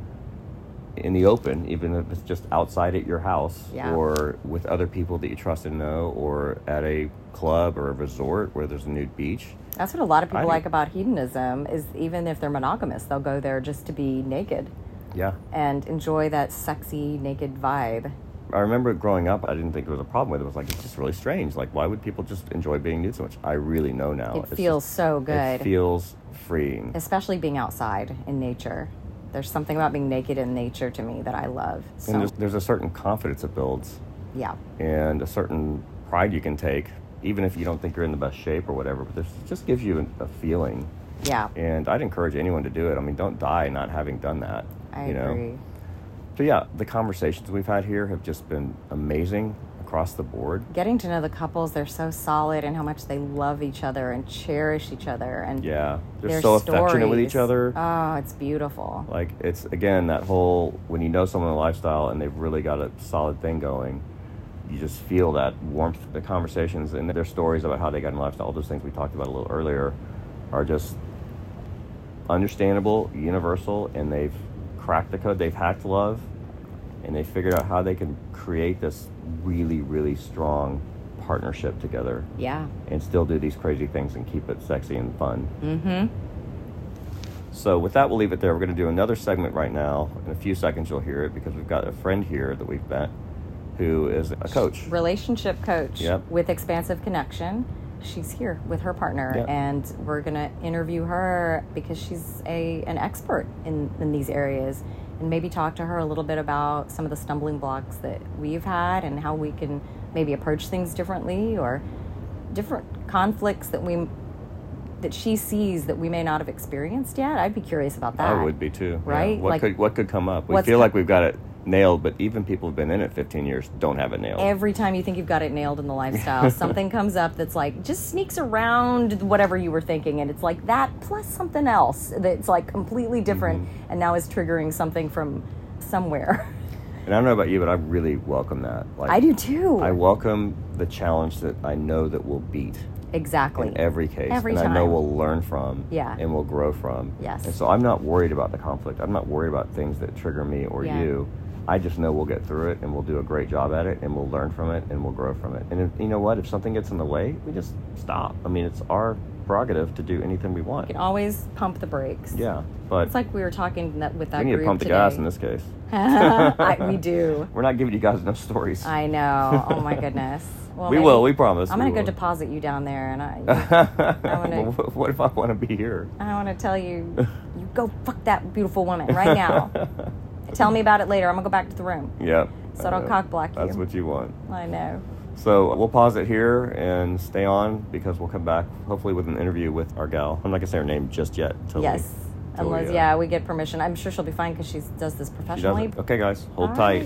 in the open, even if it's just outside at your house, yeah. or with other people that you trust and know, or at a club or a resort where there's a nude beach. That's what a lot of people I, like about hedonism, is even if they're monogamous, they'll go there just to be naked. Yeah. And enjoy that sexy, naked vibe. I remember growing up, I didn't think there was a problem with it. It was like, it's just really strange. Like, why would people just enjoy being nude so much? I really know now. It it's feels just, so good. It feels freeing. Especially being outside in nature. There's something about being naked in nature to me that I love. So. And there's, there's a certain confidence it builds. Yeah. And a certain pride you can take, even if you don't think you're in the best shape or whatever. But this just gives you a feeling. Yeah. And I'd encourage anyone to do it. I mean, don't die not having done that. I you agree. Know? So yeah, the conversations we've had here have just been amazing across the board. Getting to know the couples, they're so solid, and how much they love each other and cherish each other. And yeah, they're their so stories. affectionate with each other. Oh, it's beautiful. Like, it's, again, that whole, when you know someone in a lifestyle and they've really got a solid thing going, you just feel that warmth. The conversations and their stories about how they got in lifestyle, all those things we talked about a little earlier, are just understandable, universal, and they've cracked the code. They've hacked love, and they figured out how they can create this really, really strong partnership together. Yeah. And still do these crazy things and keep it sexy and fun. Mm-hmm. So with that, we'll leave it there. We're going to do another segment right now. In a few seconds, you'll hear it, because we've got a friend here that we've met who is a coach. Relationship coach. Yep. With Expansive Connection. She's here with her partner, yep. and we're going to interview her because she's a an expert in, in these areas, and maybe talk to her a little bit about some of the stumbling blocks that we've had and how we can maybe approach things differently, or different conflicts that we that she sees that we may not have experienced yet. I'd be curious about that. I would be too. Right? Yeah. What like, could what could come up? We what's feel co- like we've got it nailed, but even people who've been in it fifteen years don't have it nailed. Every time you think you've got it nailed in the lifestyle, something comes up that's like, just sneaks around whatever you were thinking, and it's like that plus something else that's like completely different, mm-hmm. and now is triggering something from somewhere. And I don't know about you, but I really welcome that. Like, I do too. I welcome the challenge that I know that we'll beat. Exactly. In every case. Every and time. I know we'll learn from. Yeah. And we'll grow from. Yes. And so I'm not worried about the conflict. I'm not worried about things that trigger me or yeah. you. I just know we'll get through it, and we'll do a great job at it, and we'll learn from it, and we'll grow from it. And if, you know what? If something gets in the way, we just stop. I mean, it's our prerogative to do anything we want. You can always pump the brakes. Yeah, but it's like we were talking that with that we need group to pump the today. gas in this case. I, we do. We're not giving you guys enough stories. I know. Oh my goodness. Well, we maybe, will. We promise. I'm going to go will. deposit you down there, and I. I wanna, well, what if I want to be here? I want to tell you, you go fuck that beautiful woman right now. Tell me about it later. I'm going to go back to the room. Yep. So I don't cock block you. That's what you want. I know. So we'll pause it here and stay on, because we'll come back hopefully with an interview with our gal. I'm not going to say her name just yet. Till yes. We, till Unless, we, uh, yeah, we get permission. I'm sure she'll be fine because she does this professionally. She does it. Okay, guys. Hold All tight. Right.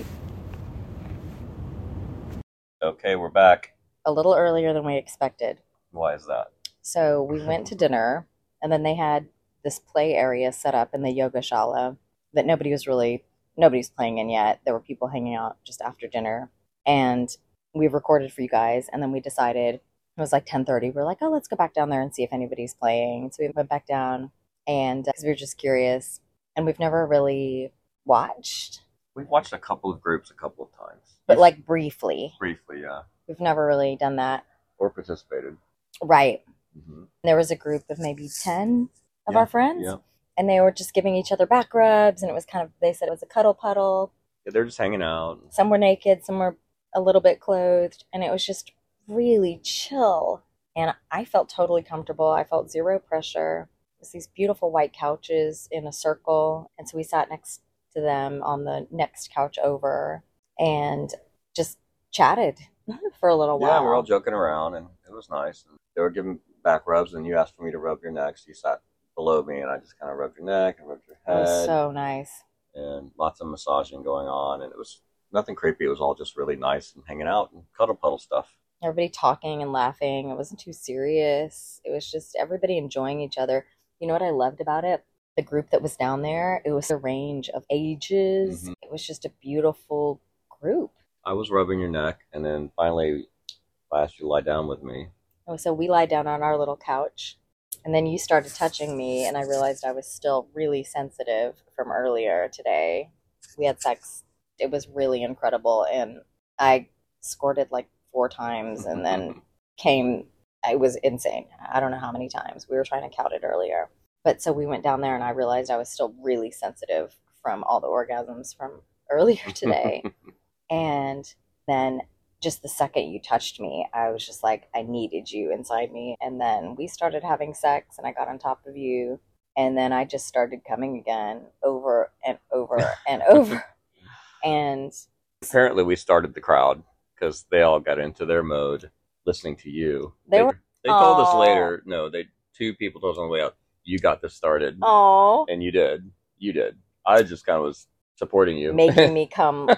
Okay, we're back. A little earlier than we expected. Why is that? So we went to dinner, and then they had this play area set up in the yoga shala that nobody was really, nobody's playing in yet. There were people hanging out just after dinner. And we recorded for you guys, and then we decided, it was like ten thirty, we're like, oh, let's go back down there and see if anybody's playing. So we went back down, and because we were just curious, and we've never really watched. We've watched a couple of groups a couple of times. But like briefly. Briefly, yeah. We've never really done that. Or participated. Right. Mm-hmm. There was a group of maybe ten of yeah. our friends. Yeah. And they were just giving each other back rubs, and it was kind of, they said it was a cuddle puddle. Yeah, they're just hanging out. Some were naked, some were a little bit clothed, and it was just really chill. And I felt totally comfortable. I felt zero pressure. It was these beautiful white couches in a circle. And so we sat next to them on the next couch over and just chatted for a little while. Yeah, we're all joking around, and it was nice. And they were giving back rubs, and you asked for me to rub your neck, so you sat below me, and I just kind of rubbed your neck and rubbed your head. It was so nice. And lots of massaging going on, and it was nothing creepy. It was all just really nice and hanging out and cuddle puddle stuff. Everybody talking and laughing. It wasn't too serious. It was just everybody enjoying each other. You know what I loved about it? The group that was down there, it was a range of ages. Mhm. It was just a beautiful group. I was rubbing your neck, and then finally I asked you to lie down with me. Oh, so we lied down on our little couch, and then you started touching me, and I realized I was still really sensitive from earlier today. We had sex. It was really incredible, and I squirted like four times and then came. It was insane. I don't know how many times. We were trying to count it earlier. But so we went down there, and I realized I was still really sensitive from all the orgasms from earlier today. And then just the second you touched me, I was just like, I needed you inside me. And then we started having sex, and I got on top of you. And then I just started coming again over and over and over. And apparently we started the crowd because they all got into their mode listening to you. They They, were- they told us Aw. later, no, they two people told us on the way out, you got this started. oh, And you did. You did. I just kind of was supporting you. making me come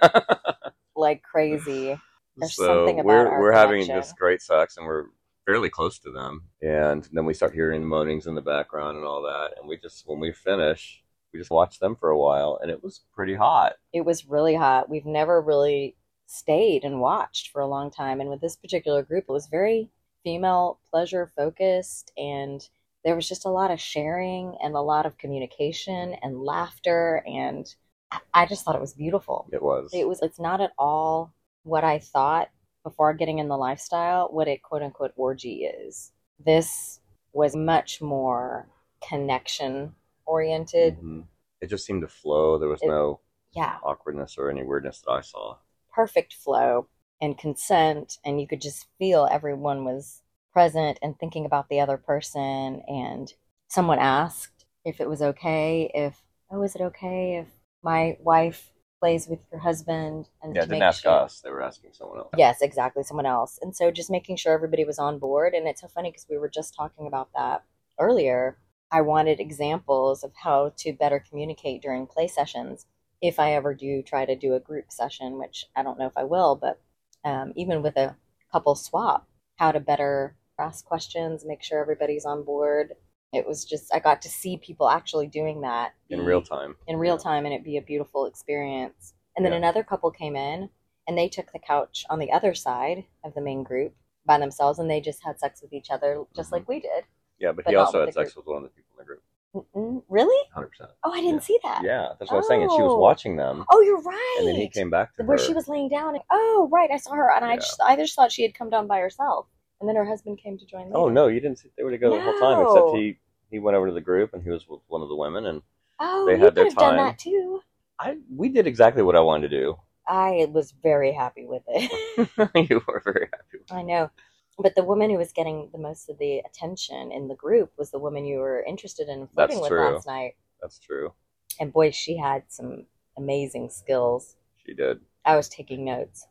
like crazy. There's so something about we're our we're having connection. this great sex, and we're fairly close to them. And then we start hearing moanings in the background and all that. And we just, when we finish, we just watched them for a while, and it was pretty hot. It was really hot. We've never really stayed and watched for a long time. And with this particular group, it was very female pleasure focused. And there was just a lot of sharing and a lot of communication and laughter. And I- I just thought it was beautiful. It was. It was, it's not at all what I thought before getting in the lifestyle, what a quote unquote orgy is. This was much more connection oriented. Mhm. It just seemed to flow. There was It- no Yeah. awkwardness or any weirdness that I saw. Perfect flow and consent, and you could just feel everyone was present and thinking about the other person. And someone asked if it was okay if oh is it okay if my wife plays with your husband, and Yeah, to didn't make ask sure- us. They were asking someone else. Yes, exactly, someone else. And so just making sure everybody was on board. And it's so funny because we were just talking about that earlier. I wanted examples of how to better communicate during play sessions if I ever do try to do a group session, which I don't know if I will, but um, even with a couple swap, how to better ask questions, make sure everybody's on board. It was just, I got to see people actually doing that In be- real time. in real Yeah. time, and it'd be a beautiful experience. And then Yeah. another couple came in, and they took the couch on the other side of the main group by themselves, and they just had sex with each other just Mhm. like we did. Yeah, but, But he not also with had the sex with one of the people in the group. Mm-mm. Really? one hundred percent. Oh, I didn't Yeah. see that. Yeah, that's what I was saying. And she was Oh. watching them. Oh, you're right. And then he came back to where her. she was laying down. And, oh, right, I saw her, and I Yeah. just, I just thought she had come down by herself, and then her husband came to join later. Oh, no, you didn't see they were together the whole time, No. except he, he went over to the group, and he was with one of the women, and Oh, they you had their could have done time. that too. I we did exactly what I wanted to do. I was very happy with it. You were very happy. I know. But the woman who was getting the most of the attention in the group was the woman you were interested in flirting That's with true. last night. That's true. And boy, she had some amazing skills. She did. I was taking notes.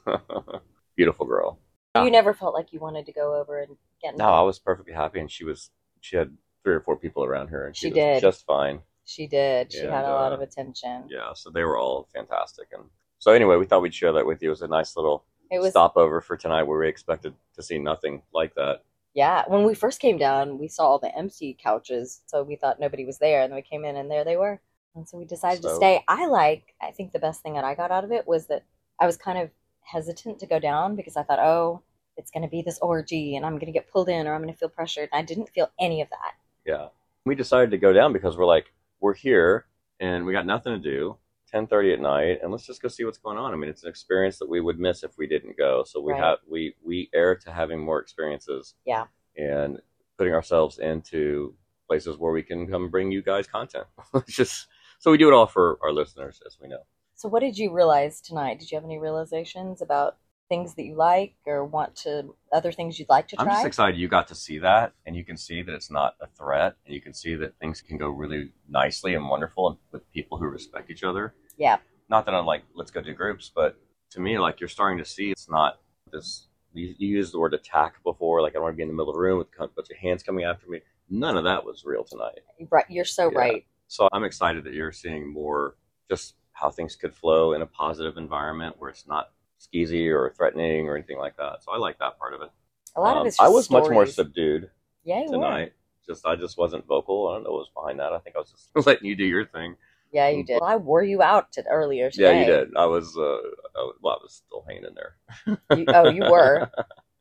Beautiful girl. You never felt like you wanted to go over and get No, I was perfectly happy, and she was. She had three or four people around her, and she, She was did. just fine. She did. She And, had a lot uh, of attention. Yeah, so they were all fantastic, and so anyway, we thought we'd share that with you. It was a nice little It was stopover for tonight, where we expected to see nothing like that. Yeah, when we first came down, we saw all the empty couches, so we thought nobody was there, and then we came in, and there they were. And so we decided to So- stay. I like, I think the best thing that I got out of it was that I was kind of hesitant to go down because I thought, oh, it's going to be this orgy, and I'm going to get pulled in, or I'm going to feel pressured. And I didn't feel any of that. Yeah, we decided to go down because we're like, we're here, and we got nothing to do. ten thirty at night, and let's just go see what's going on. I mean, it's an experience that we would miss if we didn't go. So we Right. have we we err to having more experiences. Yeah. And putting ourselves into places where we can come bring you guys content. It's just so we do it all for our listeners, as we know. So what did you realize tonight? Did you have any realizations about things that you like or want to, other things you'd like to I'm try? just excited you got to see that, and you can see that it's not a threat, and you can see that things can go really nicely and wonderful with people who respect each other. Yeah. Not that I'm like, let's go do groups, but to me, like, you're starting to see it's not this. You, you used the word attack before, like I don't want to be in the middle of the room with a bunch of hands coming after me. None of that was real tonight. Right, you're so Yeah. right. So I'm excited that you're seeing more just how things could flow in a positive environment where it's not skeezy or threatening or anything like that. So I like that part of it. A lot um, of it's just I was stories. much more subdued yeah, you tonight. Were. Just I just wasn't vocal. I don't know what was behind that. I think I was just letting you do your thing. Yeah, you did. Well, I wore you out to, earlier today. Yeah, you did. I was, uh, I was, well, I was still hanging in there. you, oh, you were.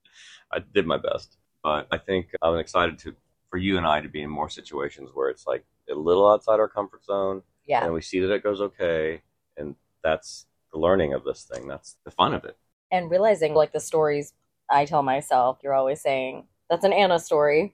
I did my best, but I think I'm excited to for you and I to be in more situations where it's like a little outside our comfort zone. Yeah. And we see that it goes okay, and that's the learning of this thing. That's the fun of it. And realizing, like, the stories I tell myself, you're always saying, that's an Anna story.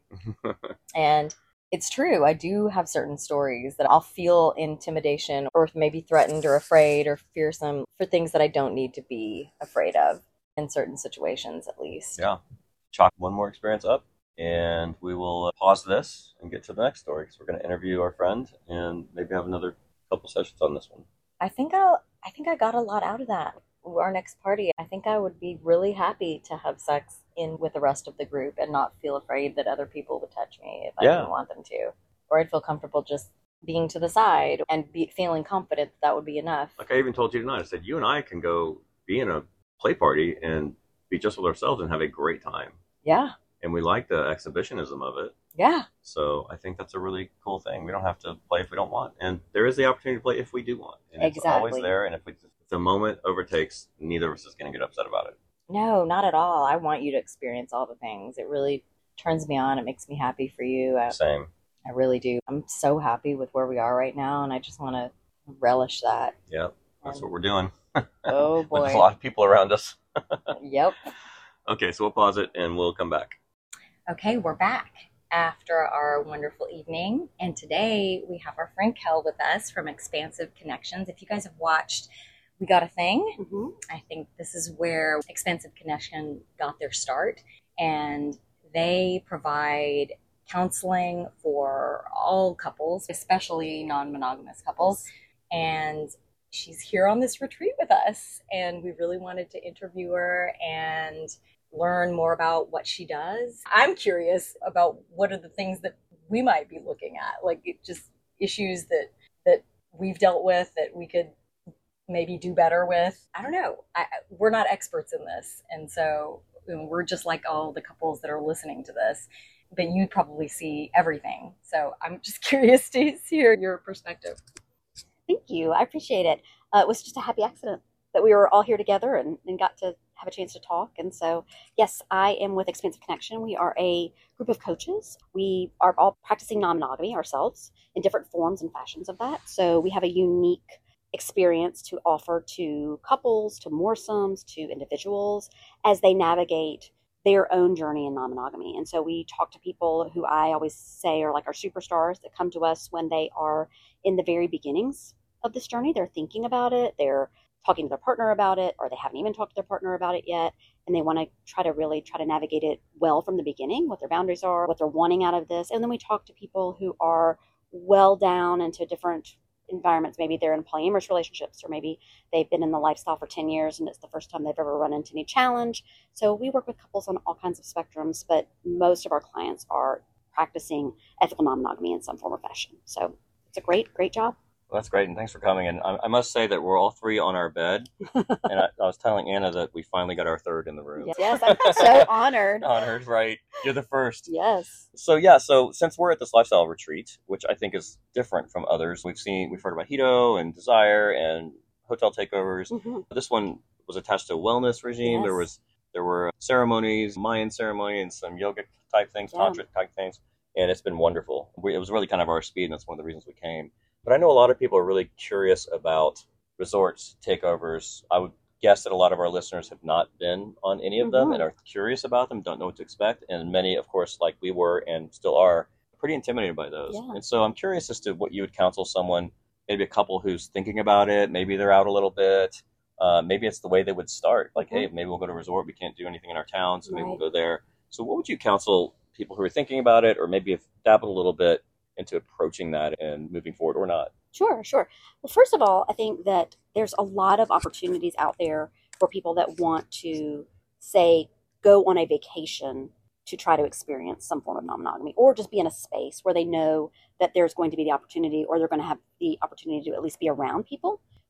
And it's true. I do have certain stories that I'll feel intimidation or maybe threatened or afraid or fearsome for things that I don't need to be afraid of in certain situations, at least. Yeah. Chalk one more experience up, and we will uh, pause this and get to the next story because we're going to interview our friend and maybe have another couple sessions on this one. I think I'll, I think I got a lot out of that. Our next party, I think I would be really happy to have sex in with the rest of the group and not feel afraid that other people would touch me if I Yeah. didn't want them to. Or I'd feel comfortable just being to the side and be feeling confident that, that would be enough. Like I even told you tonight, I said, you and I can go be in a play party and be just with ourselves and have a great time. Yeah. And we like the exhibitionism of it. Yeah. So I think that's a really cool thing. We don't have to play if we don't want. And there is the opportunity to play if we do want. And exactly. It's always there. And if, we, if the moment overtakes, neither of us is going to get upset about it. No, not at all. I want you to experience all the things. It really turns me on. It makes me happy for you. I, Same. I really do. I'm so happy with where we are right now, and I just want to relish that. Yeah, that's and, what we're doing. Oh, boy. With a lot of people around us. Yep. Okay, so we'll pause it, and we'll come back. Okay, we're back after our wonderful evening, and today we have our friend Kel with us from Expansive Connections. If you guys have watched We Got a Thing, mm-hmm. I think this is where Expansive Connection got their start, and they provide counseling for all couples, especially non-monogamous couples, and she's here on this retreat with us, and we really wanted to interview her and learn more about what she does. I'm curious about what are the things that we might be looking at, like it just issues that that we've dealt with that we could maybe do better with. I don't know. I, we're not experts in this, and so you know, we're just like all the couples that are listening to this, but you probably see everything. So I'm just curious to hear your perspective. Thank you. I appreciate it. Uh, it was just a happy accident that we were all here together and, and got to have a chance to talk. And so, yes, I am with Expansive Connection. We are a group of coaches. We are all practicing non-monogamy ourselves in different forms and fashions of that. So we have a unique experience to offer to couples, to moresomes, to individuals as they navigate their own journey in non-monogamy. And so we talk to people who I always say are like our superstars that come to us when they are in the very beginnings of this journey. They're thinking about it. They're talking to their partner about it, or they haven't even talked to their partner about it yet. And they want to try to really try to navigate it well from the beginning, what their boundaries are, what they're wanting out of this. And then we talk to people who are well down into different environments. Maybe they're in polyamorous relationships, or maybe they've been in the lifestyle for ten years and it's the first time they've ever run into any challenge. So we work with couples on all kinds of spectrums, but most of our clients are practicing ethical non-monogamy in some form or fashion. So it's a great, great job. Well, that's great, and thanks for coming. And I, I must say that we're all three on our bed, and I, I was telling Anna that we finally got our third in the room. Yes, yes, I'm so honored. Honored, right? You're the first. Yes. So yeah, so since we're at this lifestyle retreat, which I think is different from others, we've seen, we've heard about Hito and Desire and hotel takeovers. Mm-hmm. This one was attached to a wellness regime. Yes. There was there were ceremonies, Mayan ceremony, and some yoga type things, yeah. tantric type things, and it's been wonderful. We, it was really kind of our speed, and that's one of the reasons we came. But I know a lot of people are really curious about resorts, takeovers. I would guess that a lot of our listeners have not been on any of them mm-hmm. and are curious about them, don't know what to expect. And many, of course, like we were and still are, pretty intimidated by those. Yeah. And so I'm curious as to what you would counsel someone, maybe a couple who's thinking about it, maybe they're out a little bit, uh, maybe it's the way they would start. Like, mm-hmm. hey, maybe we'll go to a resort. We can't do anything in our town, so maybe right. we'll go there. So what would you counsel people who are thinking about it, or maybe have dabbled a little bit into approaching that and moving forward, or not? Sure, sure. Well, first of all, I think that there's a lot of opportunities out there for people that want to, say, go on a vacation to try to experience some form of non-monogamy, or just be in a space where they know that there's going to be the opportunity, or they're going to have the opportunity to at least be around people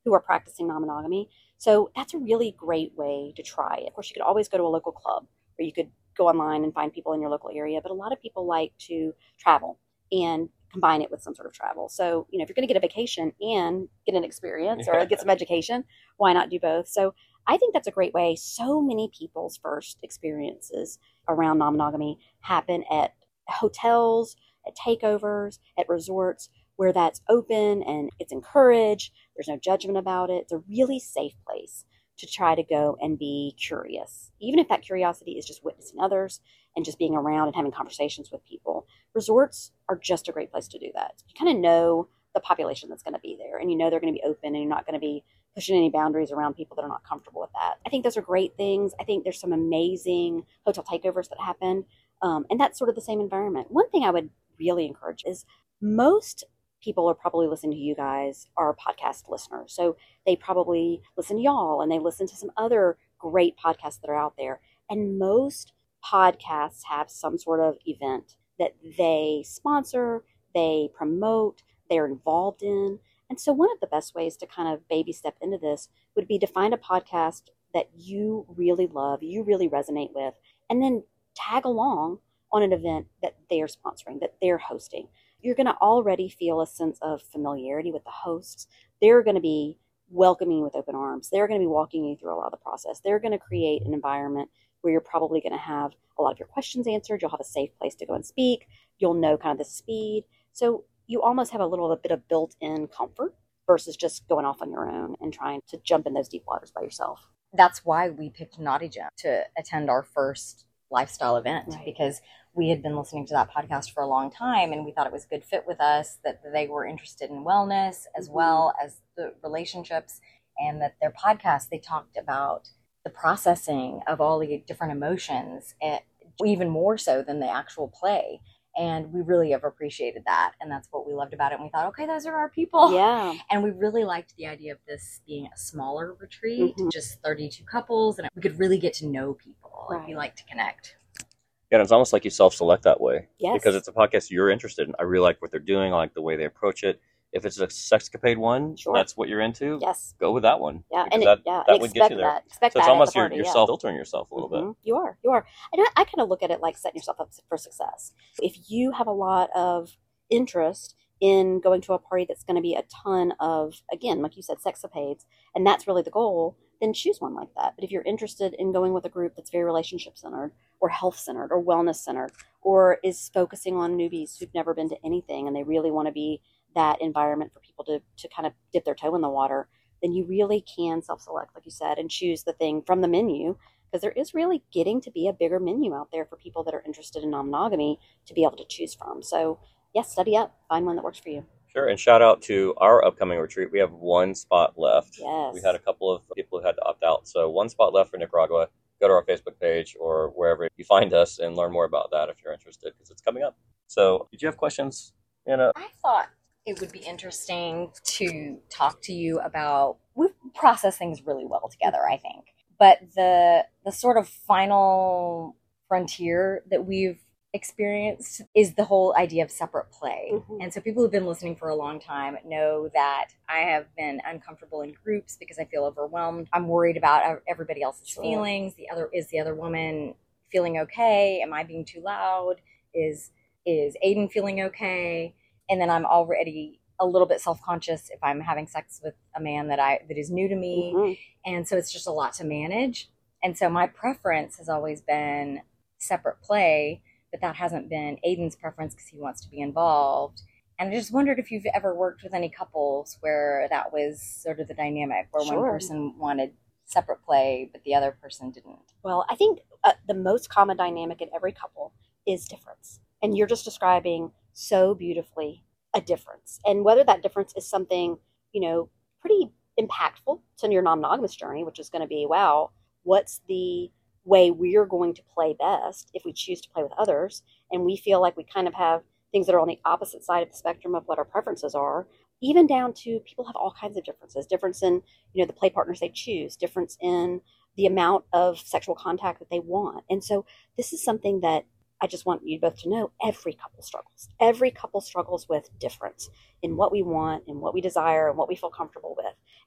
who are practicing non-monogamy. So that's a really great way to try it. Of course, you could always go to a local club, or you could go online and find people in your local area. But a lot of people like to travel and combine it with some sort of travel. So, you know, if you're going to get a vacation and get an experience or get some education, why not do both? So I think that's a great way. So many people's first experiences around non-monogamy happen at hotels, at takeovers, at resorts where that's open and it's encouraged. There's no judgment about it. It's a really safe place to try to go and be curious, even if that curiosity is just witnessing others and just being around and having conversations with people. Resorts are just a great place to do that. You kind of know the population that's going to be there, and you know they're going to be open, and you're not going to be pushing any boundaries around people that are not comfortable with that. I think those are great things. I think there's some amazing hotel takeovers that happen, um, and that's sort of the same environment. One thing I would really encourage is most people are probably listening to you guys are podcast listeners. So they probably listen to y'all, and they listen to some other great podcasts that are out there. And most podcasts have some sort of event that they sponsor, they promote, they're involved in. And so one of the best ways to kind of baby step into this would be to find a podcast that you really love, you really resonate with, and then tag along on an event that they're sponsoring, that they're hosting. You're going to already feel a sense of familiarity with the hosts. They're going to be welcoming you with open arms. They're going to be walking you through a lot of the process. They're going to create an environment where you're probably going to have a lot of your questions answered. You'll have a safe place to go and speak. You'll know kind of the speed. So you almost have a little bit of built-in comfort versus just going off on your own and trying to jump in those deep waters by yourself. That's why we picked Naughty Gym to attend our first lifestyle event, Right. because we had been listening to that podcast for a long time, and we thought it was a good fit with us, that they were interested in wellness as Mhm. well as the relationships, and that their podcast, they talked about the processing of all the different emotions, and even more so than the actual play. And we really have appreciated that. And that's what we loved about it. And we thought, okay, those are our people. Yeah. And we really liked the idea of this being a smaller retreat, Mhm. just thirty-two couples, and we could really get to know people. Right. And we like to connect. Yeah, and it's almost like you self-select that way. Yes. Because it's a podcast you're interested in. I really like what they're doing. I like the way they approach it. If it's a sexcapade one, Sure. that's what you're into, Yes. go with that one. Yeah. Because And that, it, yeah. that and would expect get you there. that. Expect So it's that almost at the you're, party, you're yeah. self-filtering yourself a little bit. Mhm. You are, you are. And I, I kind of look at it like setting yourself up for success. If you have a lot of interest in going to a party that's going to be a ton of, again, like you said, sexapades, and that's really the goal, then choose one like that. But if you're interested in going with a group that's very relationship centered or health centered or wellness centered, or is focusing on newbies who've never been to anything and they really want to be that environment for people to, to kind of dip their toe in the water, then you really can self-select, like you said, and choose the thing from the menu, because there is really getting to be a bigger menu out there for people that are interested in non-monogamy to be able to choose from. So yes, study up, find one that works for you. Sure, and shout out to our upcoming retreat. We have one spot left. Yes. We had a couple of people who had to opt out. So one spot left for Nicaragua. Go to our Facebook page or wherever you find us and learn more about that if you're interested, because it's coming up. So did you have questions, Anna? I thought it would be interesting to talk to you about, we process things really well together, I think. But the the sort of final frontier that we've experienced is the whole idea of separate play. Mhm. And so people who've been listening for a long time know that I have been uncomfortable in groups because I feel overwhelmed. I'm worried about everybody else's Sure. feelings. The other is the other woman feeling okay? Am I being too loud? Is is Aiden feeling okay? And then I'm already a little bit self-conscious if I'm having sex with a man that I that is new to me. Mhm. And so it's just a lot to manage. And so my preference has always been separate play, but that hasn't been Aiden's preference because he wants to be involved. And I just wondered if you've ever worked with any couples where that was sort of the dynamic, where Sure. one person wanted separate play, but the other person didn't. Well, I think uh, the most common dynamic in every couple is difference. And you're just describing so beautifully a difference. And whether that difference is something, you know, pretty impactful to your non-monogamous journey, which is going to be, wow, what's the way we're going to play best if we choose to play with others, and we feel like we kind of have things that are on the opposite side of the spectrum of what our preferences are, even down to people have all kinds of differences. Difference in, you know, the play partners they choose, difference in the amount of sexual contact that they want. And so this is something that I just want you both to know every couple struggles. Every couple struggles with difference in what we want and what we desire and what we feel comfortable with.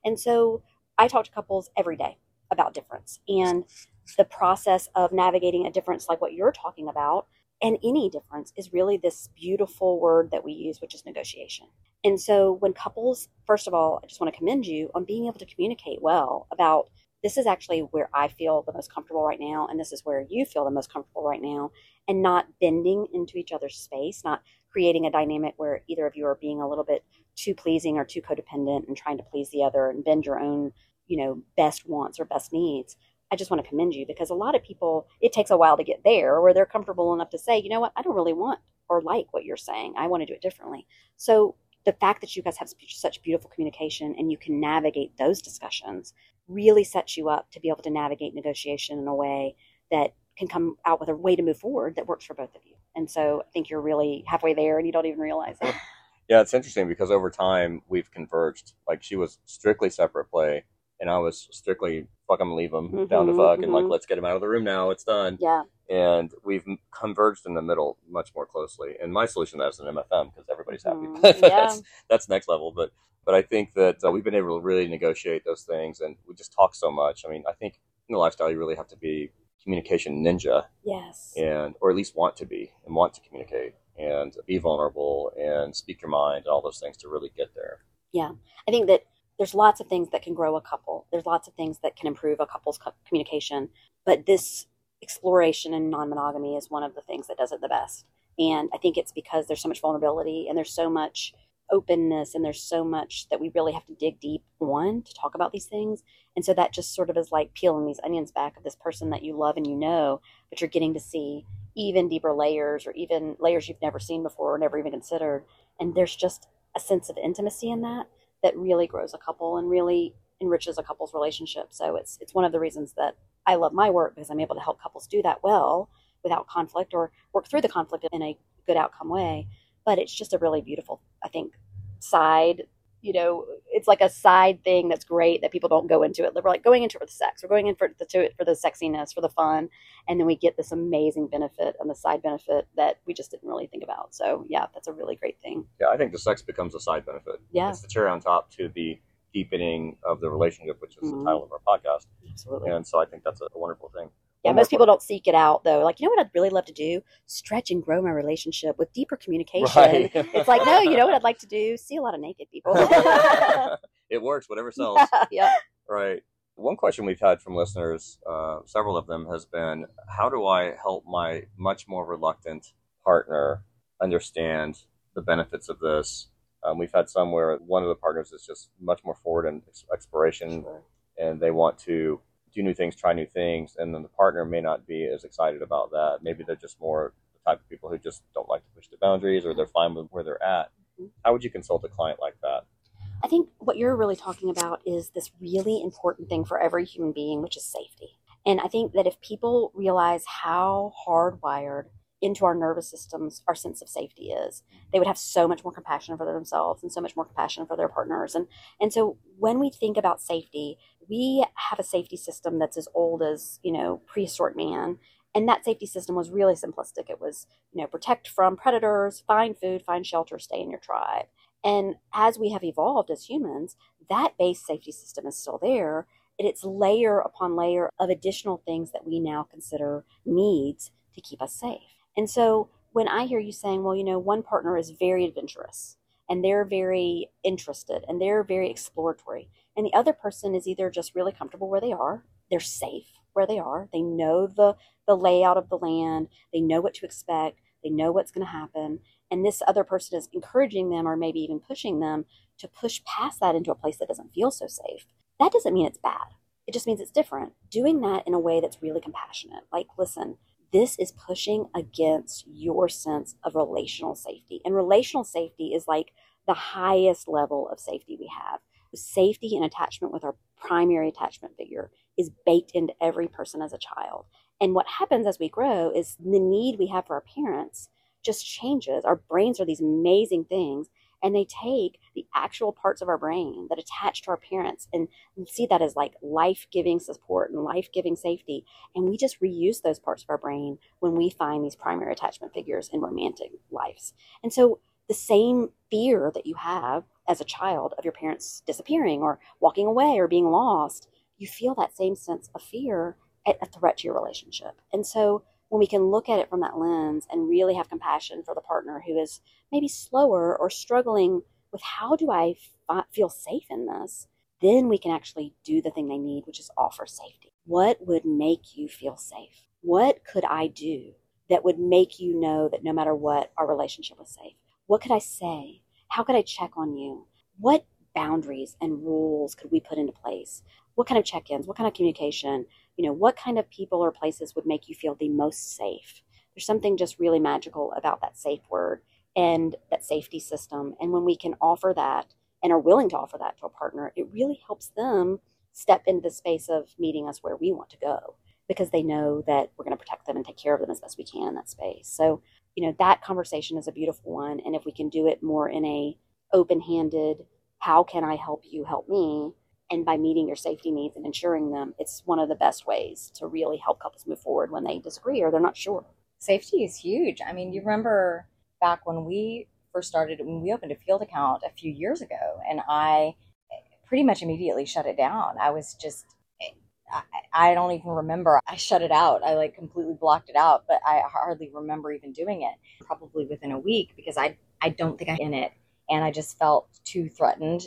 And so I talk to couples every day about difference and the process of navigating a difference like what you're talking about. And any difference is really this beautiful word that we use, which is negotiation. And so when couples, first of all, I just want to commend you on being able to communicate well about this is actually where I feel the most comfortable right now, and this is where you feel the most comfortable right now, and not bending into each other's space, not creating a dynamic where either of you are being a little bit too pleasing or too codependent and trying to please the other and bend your own, you know, best wants or best needs. I just want to commend you because a lot of people, it takes a while to get there where they're comfortable enough to say, you know what, I don't really want or like what you're saying. I want to do it differently. So the fact that you guys have such beautiful communication and you can navigate those discussions really sets you up to be able to navigate negotiation in a way that can come out with a way to move forward that works for both of you. And so I think you're really halfway there and you don't even realize it. Yeah, it's interesting because over time we've converged. Like she was strictly separate play and I was strictly fuck them, leave them, mm-hmm, down to fuck, mm-hmm. and like, let's get them out of the room now, it's done. Yeah. And we've converged in the middle much more closely. And my solution to that is an M F M because everybody's happy. Mm, yeah. that's, that's next level. But but I think that uh, we've been able to really negotiate those things and we just talk so much. I mean, I think in the lifestyle, you really have to be communication ninja. Yes. And, or at least want to be and want to communicate and be vulnerable and speak your mind and all those things to really get there. Yeah. I think that there's lots of things that can grow a couple. There's lots of things that can improve a couple's communication. But this exploration and non-monogamy is one of the things that does it the best. And I think it's because there's so much vulnerability and there's so much openness and there's so much that we really have to dig deep on to talk about these things. And so that just sort of is like peeling these onions back of this person that you love and you know, but you're getting to see even deeper layers or even layers you've never seen before or never even considered. And there's just a sense of intimacy in that that really grows a couple and really enriches a couple's relationship. So it's it's one of the reasons that I love my work because I'm able to help couples do that well without conflict or work through the conflict in a good outcome way. But it's just a really beautiful, I think, side, you know, it's like a side thing that's great that people don't go into it. They're like going into it for the sex. We're going in for the, to it for the sexiness, for the fun. And then we get this amazing benefit and the side benefit that we just didn't really think about. So yeah, that's a really great thing. Yeah, I think the sex becomes a side benefit. Yeah. It's the cherry on top to the deepening of the relationship, which is mm-hmm. the title of our podcast. Absolutely. And so I think that's a wonderful thing. Yeah, most people don't seek it out, though. Like, you know what I'd really love to do? Stretch and grow my relationship with deeper communication. Right. It's like, no, you know what I'd like to do? See a lot of naked people. It works, whatever sells. Yeah. Right. One question we've had from listeners, uh, several of them, has been, how do I help my much more reluctant partner understand the benefits of this? Um, we've had some where one of the partners is just much more forward in exploration, sure. and they want to do new things, try new things, and then the partner may not be as excited about that. Maybe they're just more the type of people who just don't like to push the boundaries or they're fine with where they're at. Mm-hmm. How would you consult a client like that? I think what you're really talking about is this really important thing for every human being, which is safety. And I think that if people realize how hardwired into our nervous systems our sense of safety is, they would have so much more compassion for themselves and so much more compassion for their partners. And and so when we think about safety, we have a safety system that's as old as, you know, prehistoric man. And that safety system was really simplistic. It was, you know, protect from predators, find food, find shelter, stay in your tribe. And as we have evolved as humans, that base safety system is still there. And it's layer upon layer of additional things that we now consider needs to keep us safe. And so when I hear you saying, well, you know, one partner is very adventurous and they're very interested and they're very exploratory, and the other person is either just really comfortable where they are, they're safe where they are, they know the, the layout of the land, they know what to expect, they know what's going to happen, and this other person is encouraging them or maybe even pushing them to push past that into a place that doesn't feel so safe. That doesn't mean it's bad. It just means it's different. Doing that in a way that's really compassionate. Like, listen, this is pushing against your sense of relational safety. And relational safety is like the highest level of safety we have. Safety and attachment with our primary attachment figure is baked into every person as a child. And what happens as we grow is the need we have for our parents just changes. Our brains are these amazing things, and they take the actual parts of our brain that attach to our parents and see that as like life-giving support and life-giving safety. And we just reuse those parts of our brain when we find these primary attachment figures in romantic lives. And so the same fear that you have as a child of your parents disappearing or walking away or being lost, you feel that same sense of fear at a threat to your relationship. And so when we can look at it from that lens and really have compassion for the partner who is maybe slower or struggling with how do I f- feel safe in this, then we can actually do the thing they need, which is offer safety. What would make you feel safe? What could I do that would make you know that no matter what, our relationship was safe? What could I say? How could I check on you? What boundaries and rules could we put into place? What kind of check-ins? What kind of communication? You know, what kind of people or places would make you feel the most safe? There's something just really magical about that safe word and that safety system. And when we can offer that and are willing to offer that to a partner, it really helps them step into the space of meeting us where we want to go, because they know that we're going to protect them and take care of them as best we can in that space. So, you know, that conversation is a beautiful one. And if we can do it more in a open-handed, how can I help you help me? And by meeting your safety needs and ensuring them, it's one of the best ways to really help couples move forward when they disagree or they're not sure. Safety is huge. I mean, you remember back when we first started, when we opened a field account a few years ago, and I pretty much immediately shut it down. I was just, I, I don't even remember. I shut it out. I like completely blocked it out, but I hardly remember even doing it. Probably within a week, because I, I don't think I'm in it. And I just felt too threatened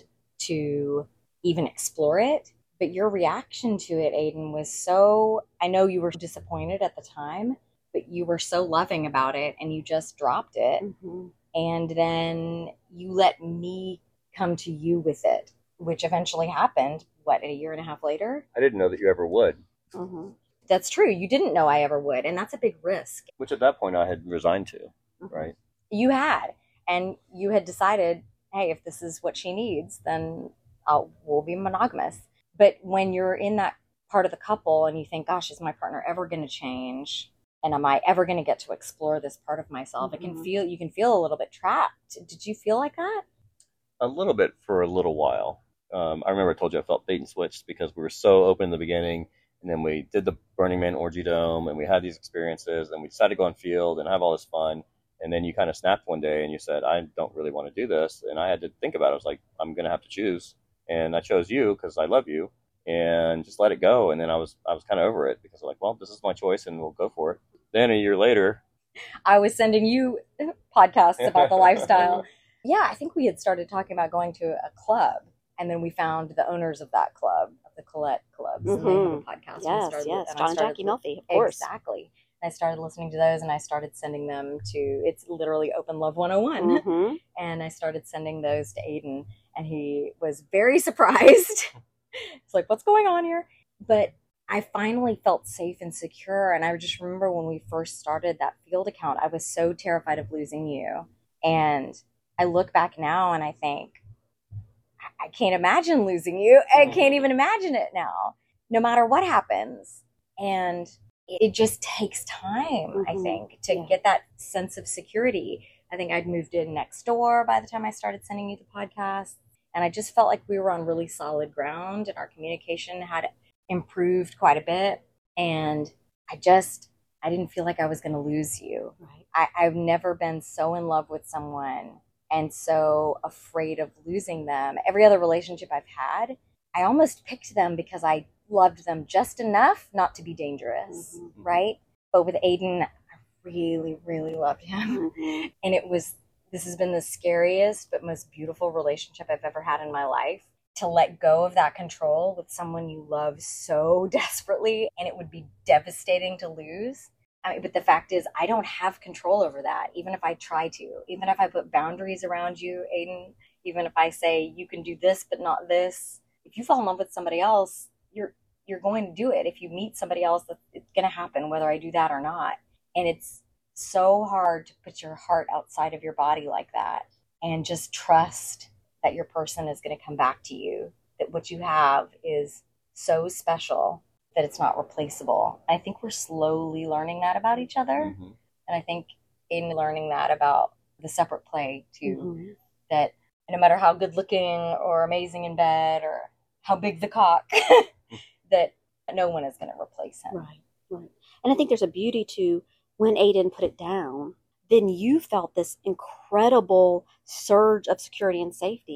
to even explore it. But your reaction to it, Aiden, was so, I know you were disappointed at the time, but you were so loving about it and you just dropped it. Mm-hmm. And then you let me come to you with it, which eventually happened, what, a year and a half later? I didn't know that you ever would. Mm-hmm. That's true. You didn't know I ever would. And that's a big risk. Which at that point I had resigned to, Mm-hmm. right? You had. And you had decided, hey, if this is what she needs, then I'll, we'll be monogamous. But when you're in that part of the couple and you think, gosh, is my partner ever going to change? And am I ever going to get to explore this part of myself? Mm-hmm. It can feel, you can feel a little bit trapped. Did you feel like that? A little bit for a little while. Um, I remember I told you I felt bait and switched because we were so open in the beginning, and then we did the Burning Man Orgy Dome, and we had these experiences, and we decided to go on field and have all this fun. And then you kind of snapped one day and you said, I don't really want to do this. And I had to think about it. I was like, I'm going to have to choose. And I chose you because I love you, and just let it go. And then I was I was kind of over it because I'm like, well, this is my choice and we'll go for it. Then a year later, I was sending you podcasts about the lifestyle. Yeah, I think we had started talking about going to a club, and then we found the owners of that club, of the Colette Clubs, Mm-hmm. and they have a podcast. Yes, started, yes, and John I and started, Jackie Melfi, of course. Exactly. And I started listening to those, and I started sending them to, it's literally Open Love one oh one. Mm-hmm. And I started sending those to Aiden, and he was very surprised. It's like, what's going on here? But I finally felt safe and secure. And I just remember when we first started that field account, I was so terrified of losing you. And I look back now and I think, I can't imagine losing you. I can't even imagine it now, no matter what happens. And it just takes time, mm-hmm. I think, to yeah. get that sense of security. I think I'd moved in next door by the time I started sending you the podcast. And I just felt like we were on really solid ground, and our communication had improved quite a bit. And I just, I didn't feel like I was going to lose you. Right. I, I've never been so in love with someone and so afraid of losing them. Every other relationship I've had, I almost picked them because I loved them just enough not to be dangerous, mm-hmm. right? But with Aiden, I really, really loved him. Mm-hmm. And it was, this has been the scariest but most beautiful relationship I've ever had in my life. To let go of that control with someone you love so desperately, and it would be devastating to lose. I mean, but the fact is, I don't have control over that, even if I try to. Even if I put boundaries around you, Aiden, even if I say, you can do this, but not this. If you fall in love with somebody else, you're you're going to do it. If you meet somebody else, it's going to happen, whether I do that or not. And it's so hard to put your heart outside of your body like that and just trust that your person is going to come back to you, that what you have is so special that it's not replaceable. I think we're slowly learning that about each other. Mm-hmm. And I think in learning that about the separate play too, mm-hmm. that no matter how good looking or amazing in bed or how big the cock, that no one is going to replace him. Right, right. And I think there's a beauty to when Aiden put it down, then you felt this incredible surge of security and safety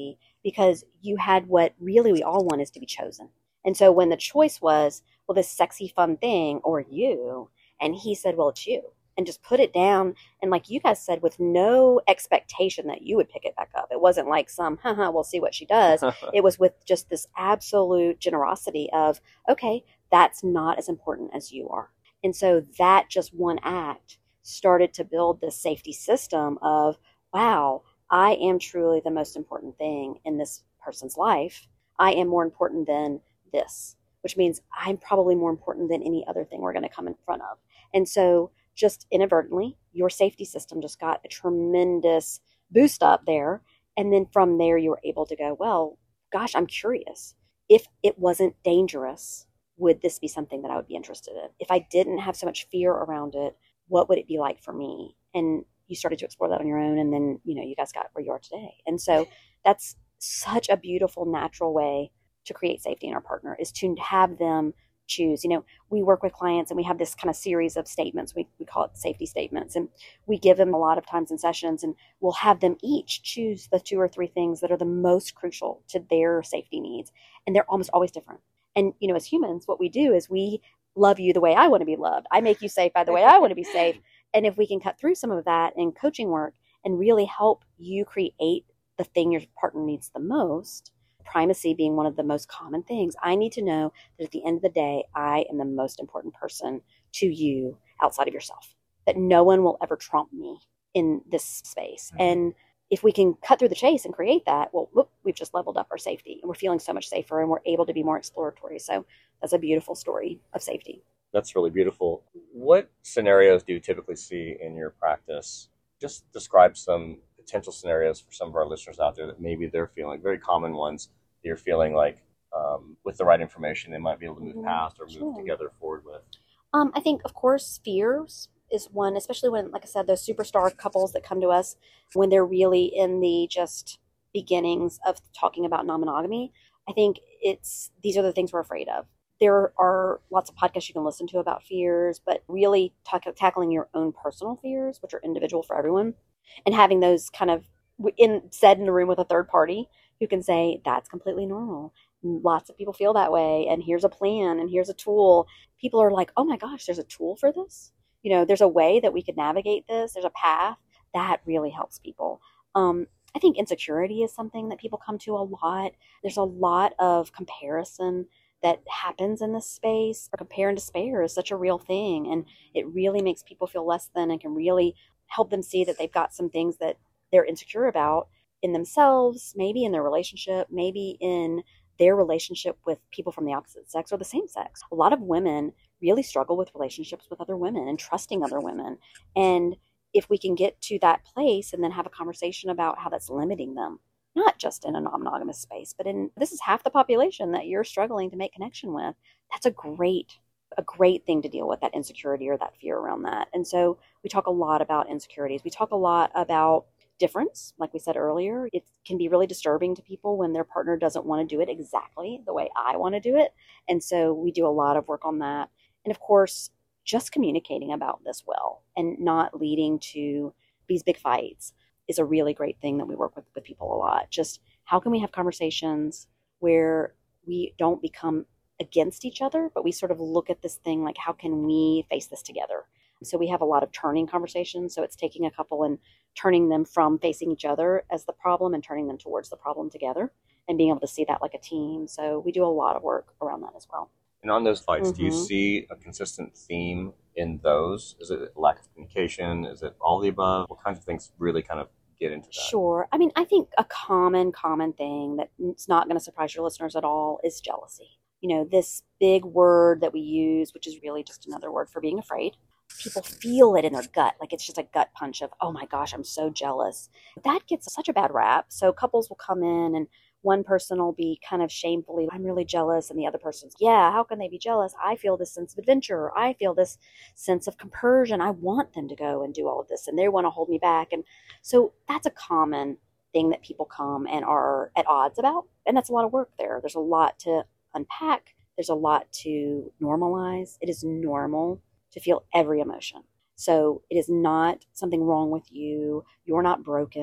because you had what really we all want is to be chosen. And so when the choice was, well, this sexy, fun thing or you, and he said, well, it's you, and just put it down. And like you guys said, with no expectation that you would pick it back up. It wasn't like some, haha, we'll see what she does. It was with just this absolute generosity of, okay, that's not as important as you are. And so that just one act started to build this safety system of, wow, I am truly the most important thing in this person's life. I am more important than this, which means I'm probably more important than any other thing we're going to come in front of. And so just inadvertently, your safety system just got a tremendous boost up there. And then from there, you were able to go, well, gosh, I'm curious. If it wasn't dangerous, would this be something that I would be interested in? If I didn't have so much fear around it, what would it be like for me? And you started to explore that on your own. And then, you know, you guys got where you are today. And so that's such a beautiful, natural way to create safety in our partner, is to have them choose. You know, we work with clients and we have this kind of series of statements. We, we call it safety statements. And we give them a lot of times in sessions, and we'll have them each choose the two or three things that are the most crucial to their safety needs. And they're almost always different. And, you know, as humans, what we do is we love you the way I want to be loved. I make you safe by the way I want to be safe. And if we can cut through some of that in coaching work and really help you create the thing your partner needs the most, primacy being one of the most common things, I need to know that at the end of the day, I am the most important person to you outside of yourself, that no one will ever trump me in this space. Mm-hmm. And if we can cut through the chase and create that, well, whoop, we've just leveled up our safety and we're feeling so much safer and we're able to be more exploratory. So that's a beautiful story of safety. That's really beautiful. What scenarios do you typically see in your practice? Just describe some potential scenarios for some of our listeners out there that maybe they're feeling, very common ones that you're feeling like um, with the right information, they might be able to move past or move Sure. together forward with. Um, I think, of course, fears is one, especially when, like I said, those superstar couples that come to us when they're really in the just beginnings of talking about non-monogamy. I think it's, these are the things we're afraid of. There are lots of podcasts you can listen to about fears, but really talk, tackling your own personal fears, which are individual for everyone, and having those kind of in said in the room with a third party who can say, that's completely normal. Lots of people feel that way. And here's a plan and here's a tool. People are like, oh my gosh, there's a tool for this. You know, there's a way that we could navigate this. There's a path that really helps people. Um, I think insecurity is something that people come to a lot. There's a lot of comparison that happens in this space. Compare and despair is such a real thing. And it really makes people feel less than and can really help them see that they've got some things that they're insecure about in themselves, maybe in their relationship, maybe in their relationship with people from the opposite sex or the same sex. A lot of women really struggle with relationships with other women and trusting other women. And if we can get to that place and then have a conversation about how that's limiting them, not just in a non-monogamous space, but in, this is half the population that you're struggling to make connection with. That's a great, a great thing to deal with, that insecurity or that fear around that. And so we talk a lot about insecurities. We talk a lot about difference. Like we said earlier, it can be really disturbing to people when their partner doesn't want to do it exactly the way I want to do it. And so we do a lot of work on that. And of course, just communicating about this well and not leading to these big fights is a really great thing that we work with, with people a lot. Just how can we have conversations where we don't become against each other, but we sort of look at this thing like, how can we face this together? So we have a lot of turning conversations. So it's taking a couple and turning them from facing each other as the problem and turning them towards the problem together and being able to see that like a team. So we do a lot of work around that as well. And on those fights, Mm-hmm. do you see a consistent theme in those? Is it lack of communication? Is it all the above? What kinds of things really kind of get into that? Sure. I mean, I think a common, common thing that's not going to surprise your listeners at all is jealousy. You know, this big word that we use, which is really just another word for being afraid. People feel it in their gut. Like it's just a gut punch of, oh my gosh, I'm so jealous. That gets such a bad rap. So couples will come in and one person will be kind of shamefully, I'm really jealous. And the other person's, yeah, how can they be jealous? I feel this sense of adventure. I feel this sense of compersion. I want them to go and do all of this and they want to hold me back. And so that's a common thing that people come and are at odds about. And that's a lot of work there. There's a lot to unpack. There's a lot to normalize. It is normal to feel every emotion. So it is not something wrong with you. You're not broken.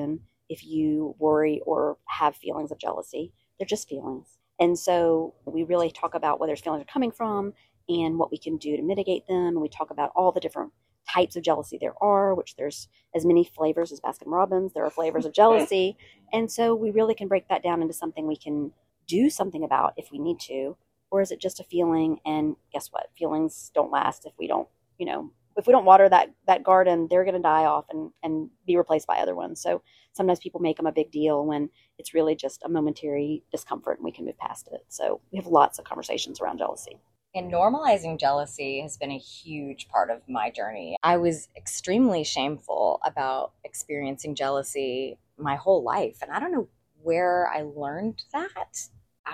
if you worry or have feelings of jealousy. They're just feelings. And so we really talk about where those feelings are coming from and what we can do to mitigate them. And we talk about all the different types of jealousy there are, which there's as many flavors as Baskin Robbins. There are flavors of jealousy. And so we really can break that down into something we can do something about if we need to. Or is it just a feeling? And guess what? Feelings don't last if we don't, you know, if we don't water that, that garden, they're going to die off and, and be replaced by other ones. So sometimes people make them a big deal when it's really just a momentary discomfort and we can move past it. So we have lots of conversations around jealousy. And normalizing jealousy has been a huge part of my journey. I was extremely shameful about experiencing jealousy my whole life. And I don't know where I learned that.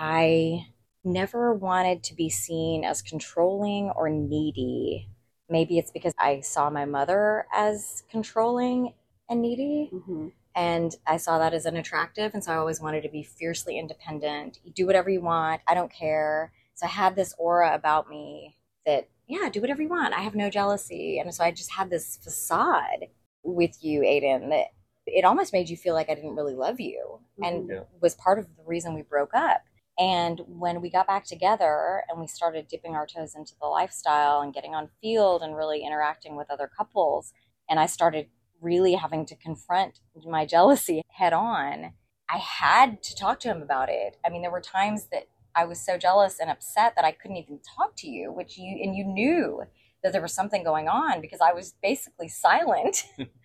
I never wanted to be seen as controlling or needy. Maybe it's because I saw my mother as controlling and needy. Mm-hmm. And I saw that as unattractive. And so I always wanted to be fiercely independent. You do whatever you want. I don't care. So I had this aura about me that, yeah, do whatever you want. I have no jealousy. And so I just had this facade with you, Aiden, that it almost made you feel like I didn't really love you, and Yeah. was part of the reason we broke up. And when we got back together and we started dipping our toes into the lifestyle and getting on field and really interacting with other couples, and I started really having to confront my jealousy head on, I had to talk to him about it. I mean, there were times that I was so jealous and upset that I couldn't even talk to you, which you, and you knew that there was something going on because I was basically silent.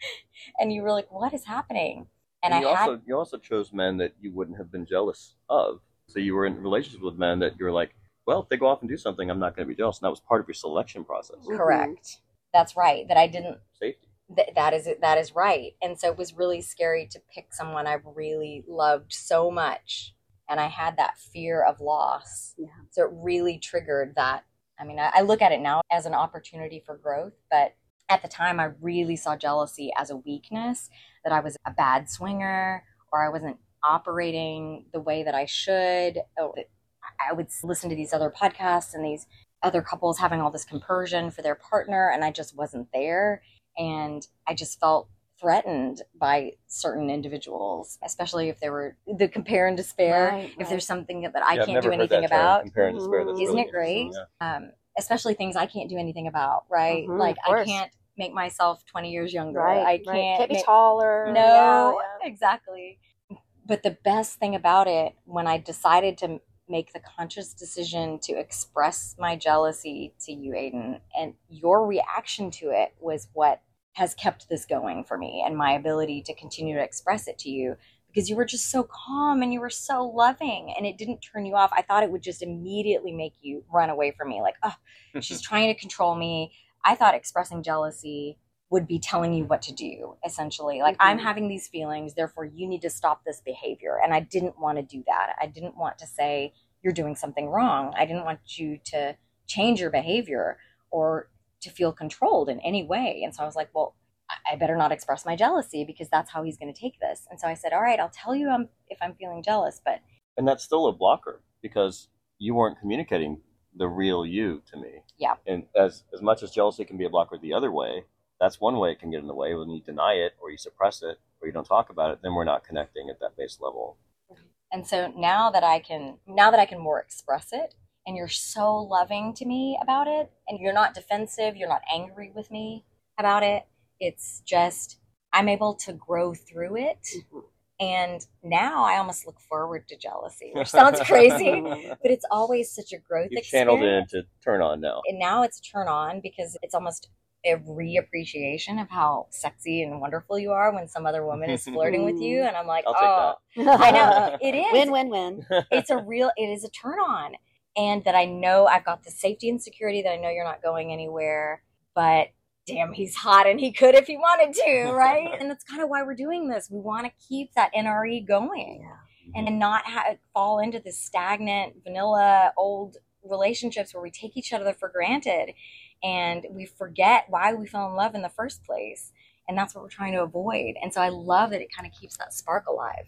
And you were like, what is happening? And, And you I had, also you also chose men that you wouldn't have been jealous of. So you were in relationships with men that you were like, well, if they go off and do something, I'm not going to be jealous. And that was part of your selection process. correct. That's right. That I didn't, Safety. th- that is, that is right. And so it was really scary to pick someone I really loved so much. And I had that fear of loss. Yeah. So it really triggered that. I mean, I, I look at it now as an opportunity for growth, but at the time I really saw jealousy as a weakness, that I was a bad swinger or I wasn't operating the way that I should. Or that I would listen to these other podcasts and these other couples having all this compersion for their partner, and I just wasn't there. And I just felt threatened by certain individuals, especially if they were the compare and despair. Right, if right. there's something that, that I Yeah, I've can't never do heard anything that term, about, compare and despair. That's isn't really it great? interesting, yeah. Um, especially things I can't do anything about, right? Mhm, like of I course. can't make myself twenty years younger. Right. I right. can't, Can't be make- taller. No, Yeah, yeah. exactly. But the best thing about it, when I decided to make the conscious decision to express my jealousy to you, Aiden, and your reaction to it was what has kept this going for me and my ability to continue to express it to you, because you were just so calm and you were so loving and it didn't turn you off. I thought it would just immediately make you run away from me. Like, oh, she's trying to control me. I thought expressing jealousy would be telling you what to do, essentially. Like, Mhm. I'm having these feelings, therefore you need to stop this behavior. And I didn't want to do that. I didn't want to say you're doing something wrong. I didn't want you to change your behavior or to feel controlled in any way. And so I was like, well, I- I better not express my jealousy because that's how he's going to take this. And so I said, all right, I'll tell you I'm, if I'm feeling jealous, but And that's still a blocker because you weren't communicating the real you to me. Yeah. And as, as much as jealousy can be a blocker the other way, that's one way it can get in the way. When you deny it or you suppress it or you don't talk about it, then we're not connecting at that base level. And so now that I can, now that I can more express it, and you're so loving to me about it, and you're not defensive, you're not angry with me about it. It's just, I'm able to grow through it. Mhm. And now I almost look forward to jealousy, which sounds crazy, but it's always such a growth You've experience. channeled it into turn on now. And now it's turn on because it's almost a reappreciation of how sexy and wonderful you are when some other woman is flirting with you. And I'm like, I'll take oh, that. I know, it is. Win, win, win. It's a real, it is a turn on. And that I know I've got the safety and security that I know you're not going anywhere, but damn, he's hot and he could if he wanted to, right? And that's kind of why we're doing this. We want to keep that N R E going. Yeah. And not ha- fall into this stagnant, vanilla, old relationships where we take each other for granted and we forget why we fell in love in the first place. And that's what we're trying to avoid. And so I love that it kind of keeps that spark alive.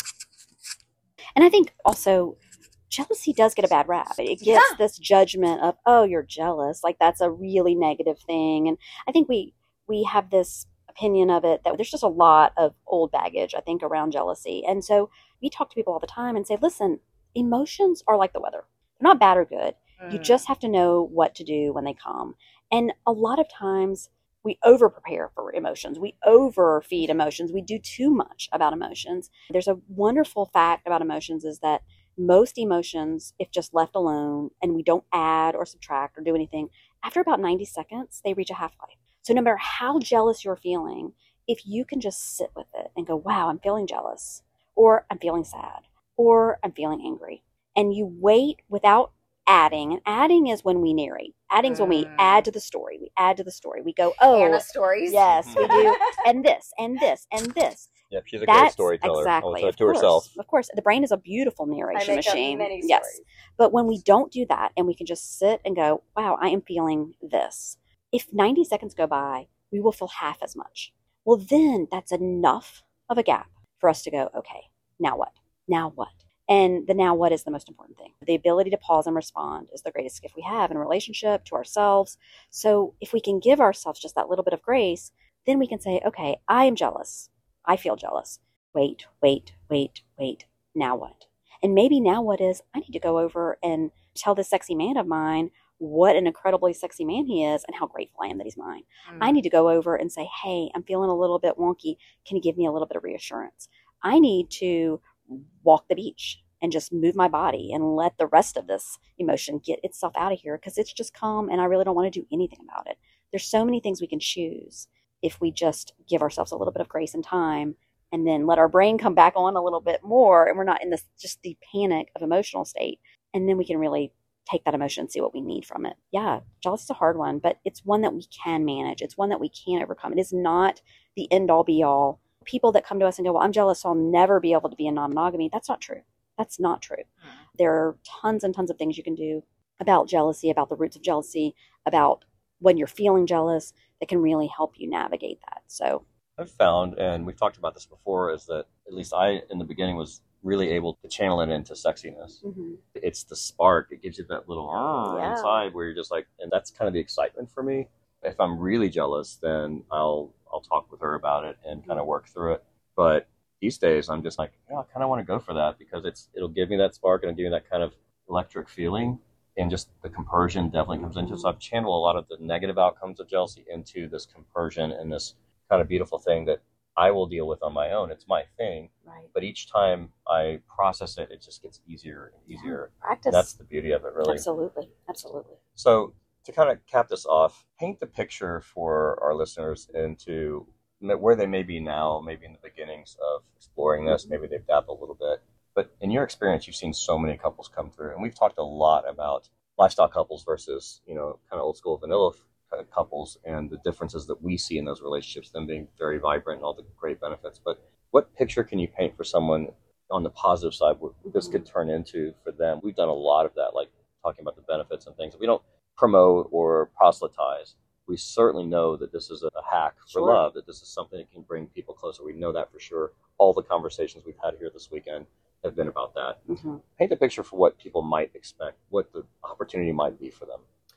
And I think also jealousy does get a bad rap. It gets Yeah. this judgment of, oh, you're jealous. Like that's a really negative thing. And I think we we have this opinion of it, that there's just a lot of old baggage, I think, around jealousy. And so we talk to people all the time and say, listen, emotions are like the weather. They're not bad or good. Mm. You just have to know what to do when they come. And a lot of times we over prepare for emotions. We overfeed emotions. We do too much about emotions. There's a wonderful fact about emotions is that most emotions, if just left alone and we don't add or subtract or do anything, after about ninety seconds, they reach a half-life. So no matter how jealous you're feeling, if you can just sit with it and go, wow, I'm feeling jealous, or I'm feeling sad, or I'm feeling angry, and you wait without adding, and adding is when we narrate. Adding is when we add to the story. We add to the story. We go, oh, Anna stories. Yes, we do, and this, and this, and this. Yep, she's a That's, great storyteller. Exactly. To course, herself. Of course. The brain is a beautiful narration I make machine. Up many yes. stories. But when we don't do that and we can just sit and go, wow, I am feeling this. If ninety seconds go by, we will feel half as much. Well, then that's enough of a gap for us to go, okay, now what? Now what? And the now what is the most important thing. The ability to pause and respond is the greatest gift we have in a relationship, to ourselves. So if we can give ourselves just that little bit of grace, then we can say, okay, I am jealous. I feel jealous. Wait, wait, wait, wait. Now what? And maybe now what is, I need to go over and tell this sexy man of mine what an incredibly sexy man he is and how grateful I am that he's mine. Mm. I need to go over and say, hey, I'm feeling a little bit wonky. Can you give me a little bit of reassurance? I need to walk the beach and just move my body and let the rest of this emotion get itself out of here because it's just come and I really don't want to do anything about it. There's so many things we can choose if we just give ourselves a little bit of grace and time and then let our brain come back on a little bit more and we're not in this just the panic of emotional state. And then we can really take that emotion and see what we need from it. Yeah, jealousy is a hard one, but it's one that we can manage. It's one that we can overcome. It is not the end all be all. People that come to us and go, well, I'm jealous, so I'll never be able to be in non-monogamy. That's not true. That's not true. Mm. There are tons and tons of things you can do about jealousy, about the roots of jealousy, about when you're feeling jealous that can really help you navigate that. So I've found, and we've talked about this before, is that at least I, in the beginning, was really able to channel it into sexiness. Mm-hmm. It's the spark. It gives you that little yeah. inside where you're just like, and that's kind of the excitement for me. If I'm really jealous, then I'll I'll talk with her about it and kind of work through it. But these days, I'm just like, yeah, I kind of want to go for that because it's it'll give me that spark and it'll give me that kind of electric feeling. And just the compersion definitely comes into it. So I've channeled a lot of the negative outcomes of jealousy into this compersion and this kind of beautiful thing that I will deal with on my own. It's my thing. Right. But each time I process it, it just gets easier and easier. Yeah, practice. And that's the beauty of it, really. Absolutely. Absolutely. So to kind of cap this off, paint the picture for our listeners into where they may be now, maybe in the beginnings of exploring this. Maybe they've dabbled a little bit. But in your experience, you've seen so many couples come through. And we've talked a lot about lifestyle couples versus, you know, kind of old school vanilla couples and the differences that we see in those relationships, them being very vibrant and all the great benefits. But what picture can you paint for someone on the positive side what this could turn into for them? We've done a lot of that, like talking about the benefits and things. We don't promote or proselytize. We certainly know that this is a hack for sure. love, that this is something that can bring people closer. We know that for sure. All the conversations we've had here this weekend have been about that. Mm-hmm. Paint a picture for what people might expect, what the opportunity might be for them.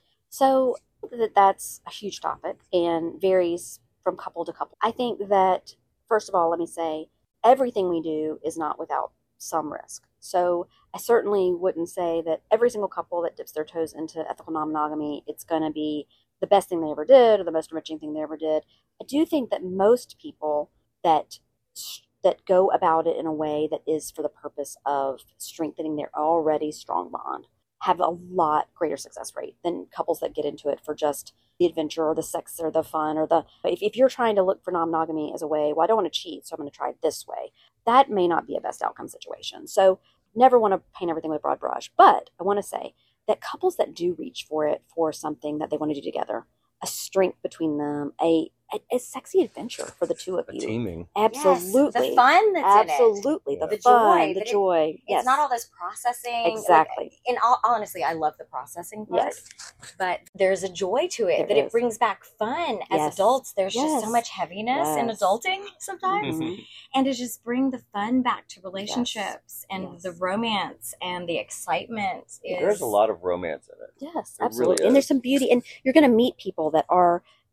So that that's a huge topic and varies from couple to couple. I think that, first of all, let me say, everything we do is not without some risk. So I certainly wouldn't say that every single couple that dips their toes into ethical non-monogamy, it's going to be the best thing they ever did or the most enriching thing they ever did. I do think that most people that that go about it in a way that is for the purpose of strengthening their already strong bond have a lot greater success rate than couples that get into it for just the adventure or the sex or the fun or the, if, if you're trying to look for non-monogamy as a way, well, I don't want to cheat, so I'm going to try it this way. That may not be a best outcome situation. So never want to paint everything with a broad brush, but I want to say that couples that do reach for it for something that they want to do together, a strength between them, a a, a sexy adventure for the two of a you. Teaming. Absolutely. Yes, the fun that's Absolutely. in it. The, the fun, joy. the joy. It, yes. It's not all this processing. Exactly. Like, and all, honestly, I love the processing part. Yes. But there's a joy to it, there that is. It brings back fun. As yes. adults, there's yes. just so much heaviness yes. in adulting sometimes. Mm-hmm. And to just bring the fun back to relationships yes. and yes. the romance and the excitement. Is... There's a lot of romance in it. Yes, it absolutely. Really and there's some beauty. And you're going to meet people that are,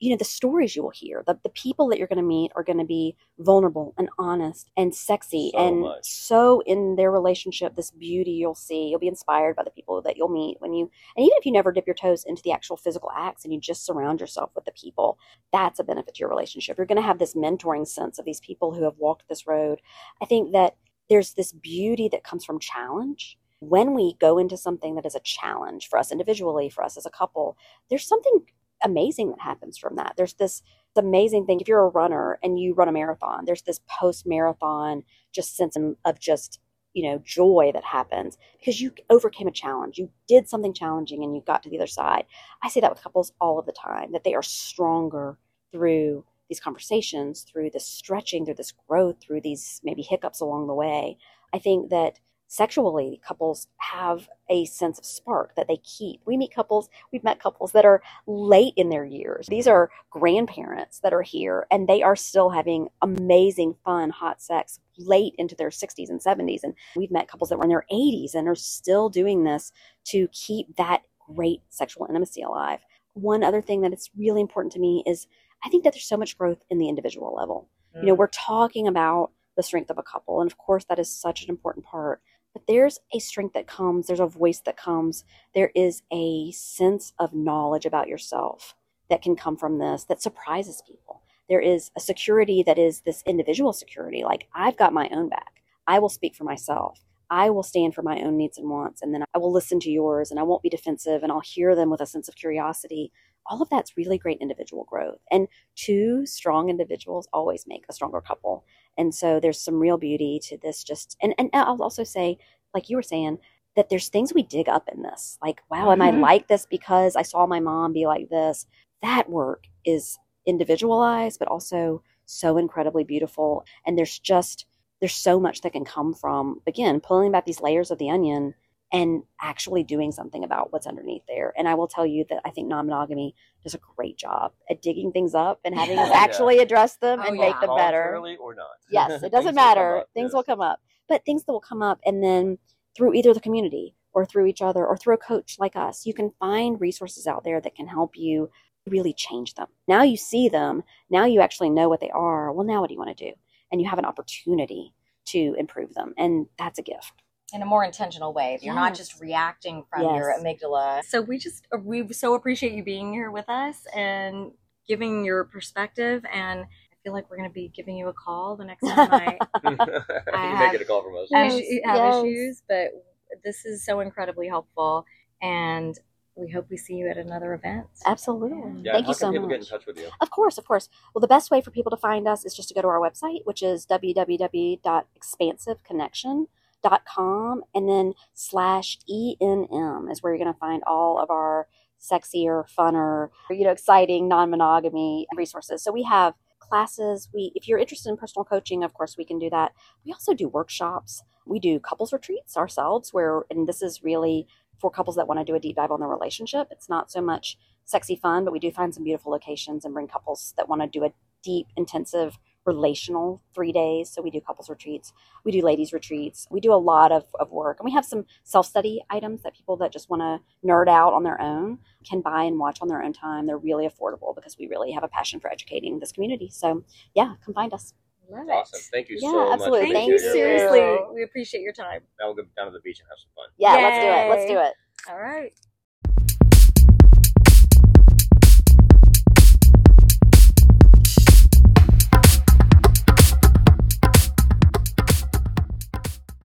you know, the stories you will hear, the, the people that you're going to meet are going to be vulnerable and honest and sexy So and much. so in their relationship, this beauty you'll see. You'll be inspired by the people that you'll meet when you, and even if you never dip your toes into the actual physical acts and you just surround yourself with the people, that's a benefit to your relationship. You're going to have this mentoring sense of these people who have walked this road. I think that there's this beauty that comes from challenge. When we go into something that is a challenge for us individually, for us as a couple, there's something amazing that happens from that. There's this amazing thing. If you're a runner and you run a marathon, there's this post-marathon just sense of just, you know, joy that happens because you overcame a challenge. You did something challenging and you got to the other side. I say that with couples all of the time, that they are stronger through these conversations, through this stretching, through this growth, through these maybe hiccups along the way. I think that sexually, couples have a sense of spark that they keep. We meet couples, we've met couples that are late in their years. These are grandparents that are here and they are still having amazing, fun, hot sex late into their sixties and seventies. And we've met couples that were in their eighties and are still doing this to keep that great sexual intimacy alive. One other thing that is really important to me is I think that there's so much growth in the individual level. Mm. You know, we're talking about the strength of a couple. And of course, that is such an important part. But there's a strength that comes, there's a voice that comes, there is a sense of knowledge about yourself that can come from this that surprises people. There is a security that is this individual security, like I've got my own back. I will speak for myself. I will stand for my own needs and wants, and then I will listen to yours and I won't be defensive and I'll hear them with a sense of curiosity. All of that's really great individual growth. And two strong individuals always make a stronger couple. And so there's some real beauty to this just, and, and I'll also say, like you were saying, that there's things we dig up in this. Like, wow, am Mm-hmm. I like this because I saw my mom be like this? That work is individualized, but also so incredibly beautiful. And there's just, there's so much that can come from, again, pulling back these layers of the onion and actually doing something about what's underneath there. And I will tell you that I think non-monogamy does a great job at digging things up and having us Yeah. actually address them Oh, and yeah. make them better. Voluntarily or not. Yes, it Things doesn't will matter. come up, Things yes. will come up. But things that will come up and then through either the community or through each other or through a coach like us, you can find resources out there that can help you really change them. Now you see them. Now you actually know what they are. Well, now what do you want to do? And you have an opportunity to improve them. And that's a gift. In a more intentional way. You're not Yes. just reacting from Yes. your amygdala. So we just, we so appreciate you being here with us and giving your perspective. And I feel like we're going to be giving you a call the next time I you have- may get a call from us. Yes, issue- have yes. issues. But this is so incredibly helpful. And we hope we see you at another event. Absolutely. Yeah, Thank how you can so people much. get in touch with you? Of course, of course. Well, the best way for people to find us is just to go to our website, which is w w w dot expansive connection dot com, and then slash E N M is where you're going to find all of our sexier, funner, you know, exciting non-monogamy resources. So we have classes. We, if you're interested in personal coaching, of course, we can do that. We also do workshops. We do couples retreats ourselves where, and this is really for couples that want to do a deep dive on their relationship. It's not so much sexy fun, but we do find some beautiful locations and bring couples that want to do a deep, intensive relational three days. So we do couples retreats. We do ladies retreats. We do a lot of, of work. And we have some self-study items that people that just want to nerd out on their own can buy and watch on their own time. They're really affordable because we really have a passion for educating this community. So yeah, come find us. Love Awesome. it. Thank you Yeah, so absolutely. much. Thank Thank you. you. Seriously. We appreciate your time. Now we'll go down to the beach and have some fun. Yeah, let's do it. Let's Yay. do it. All right.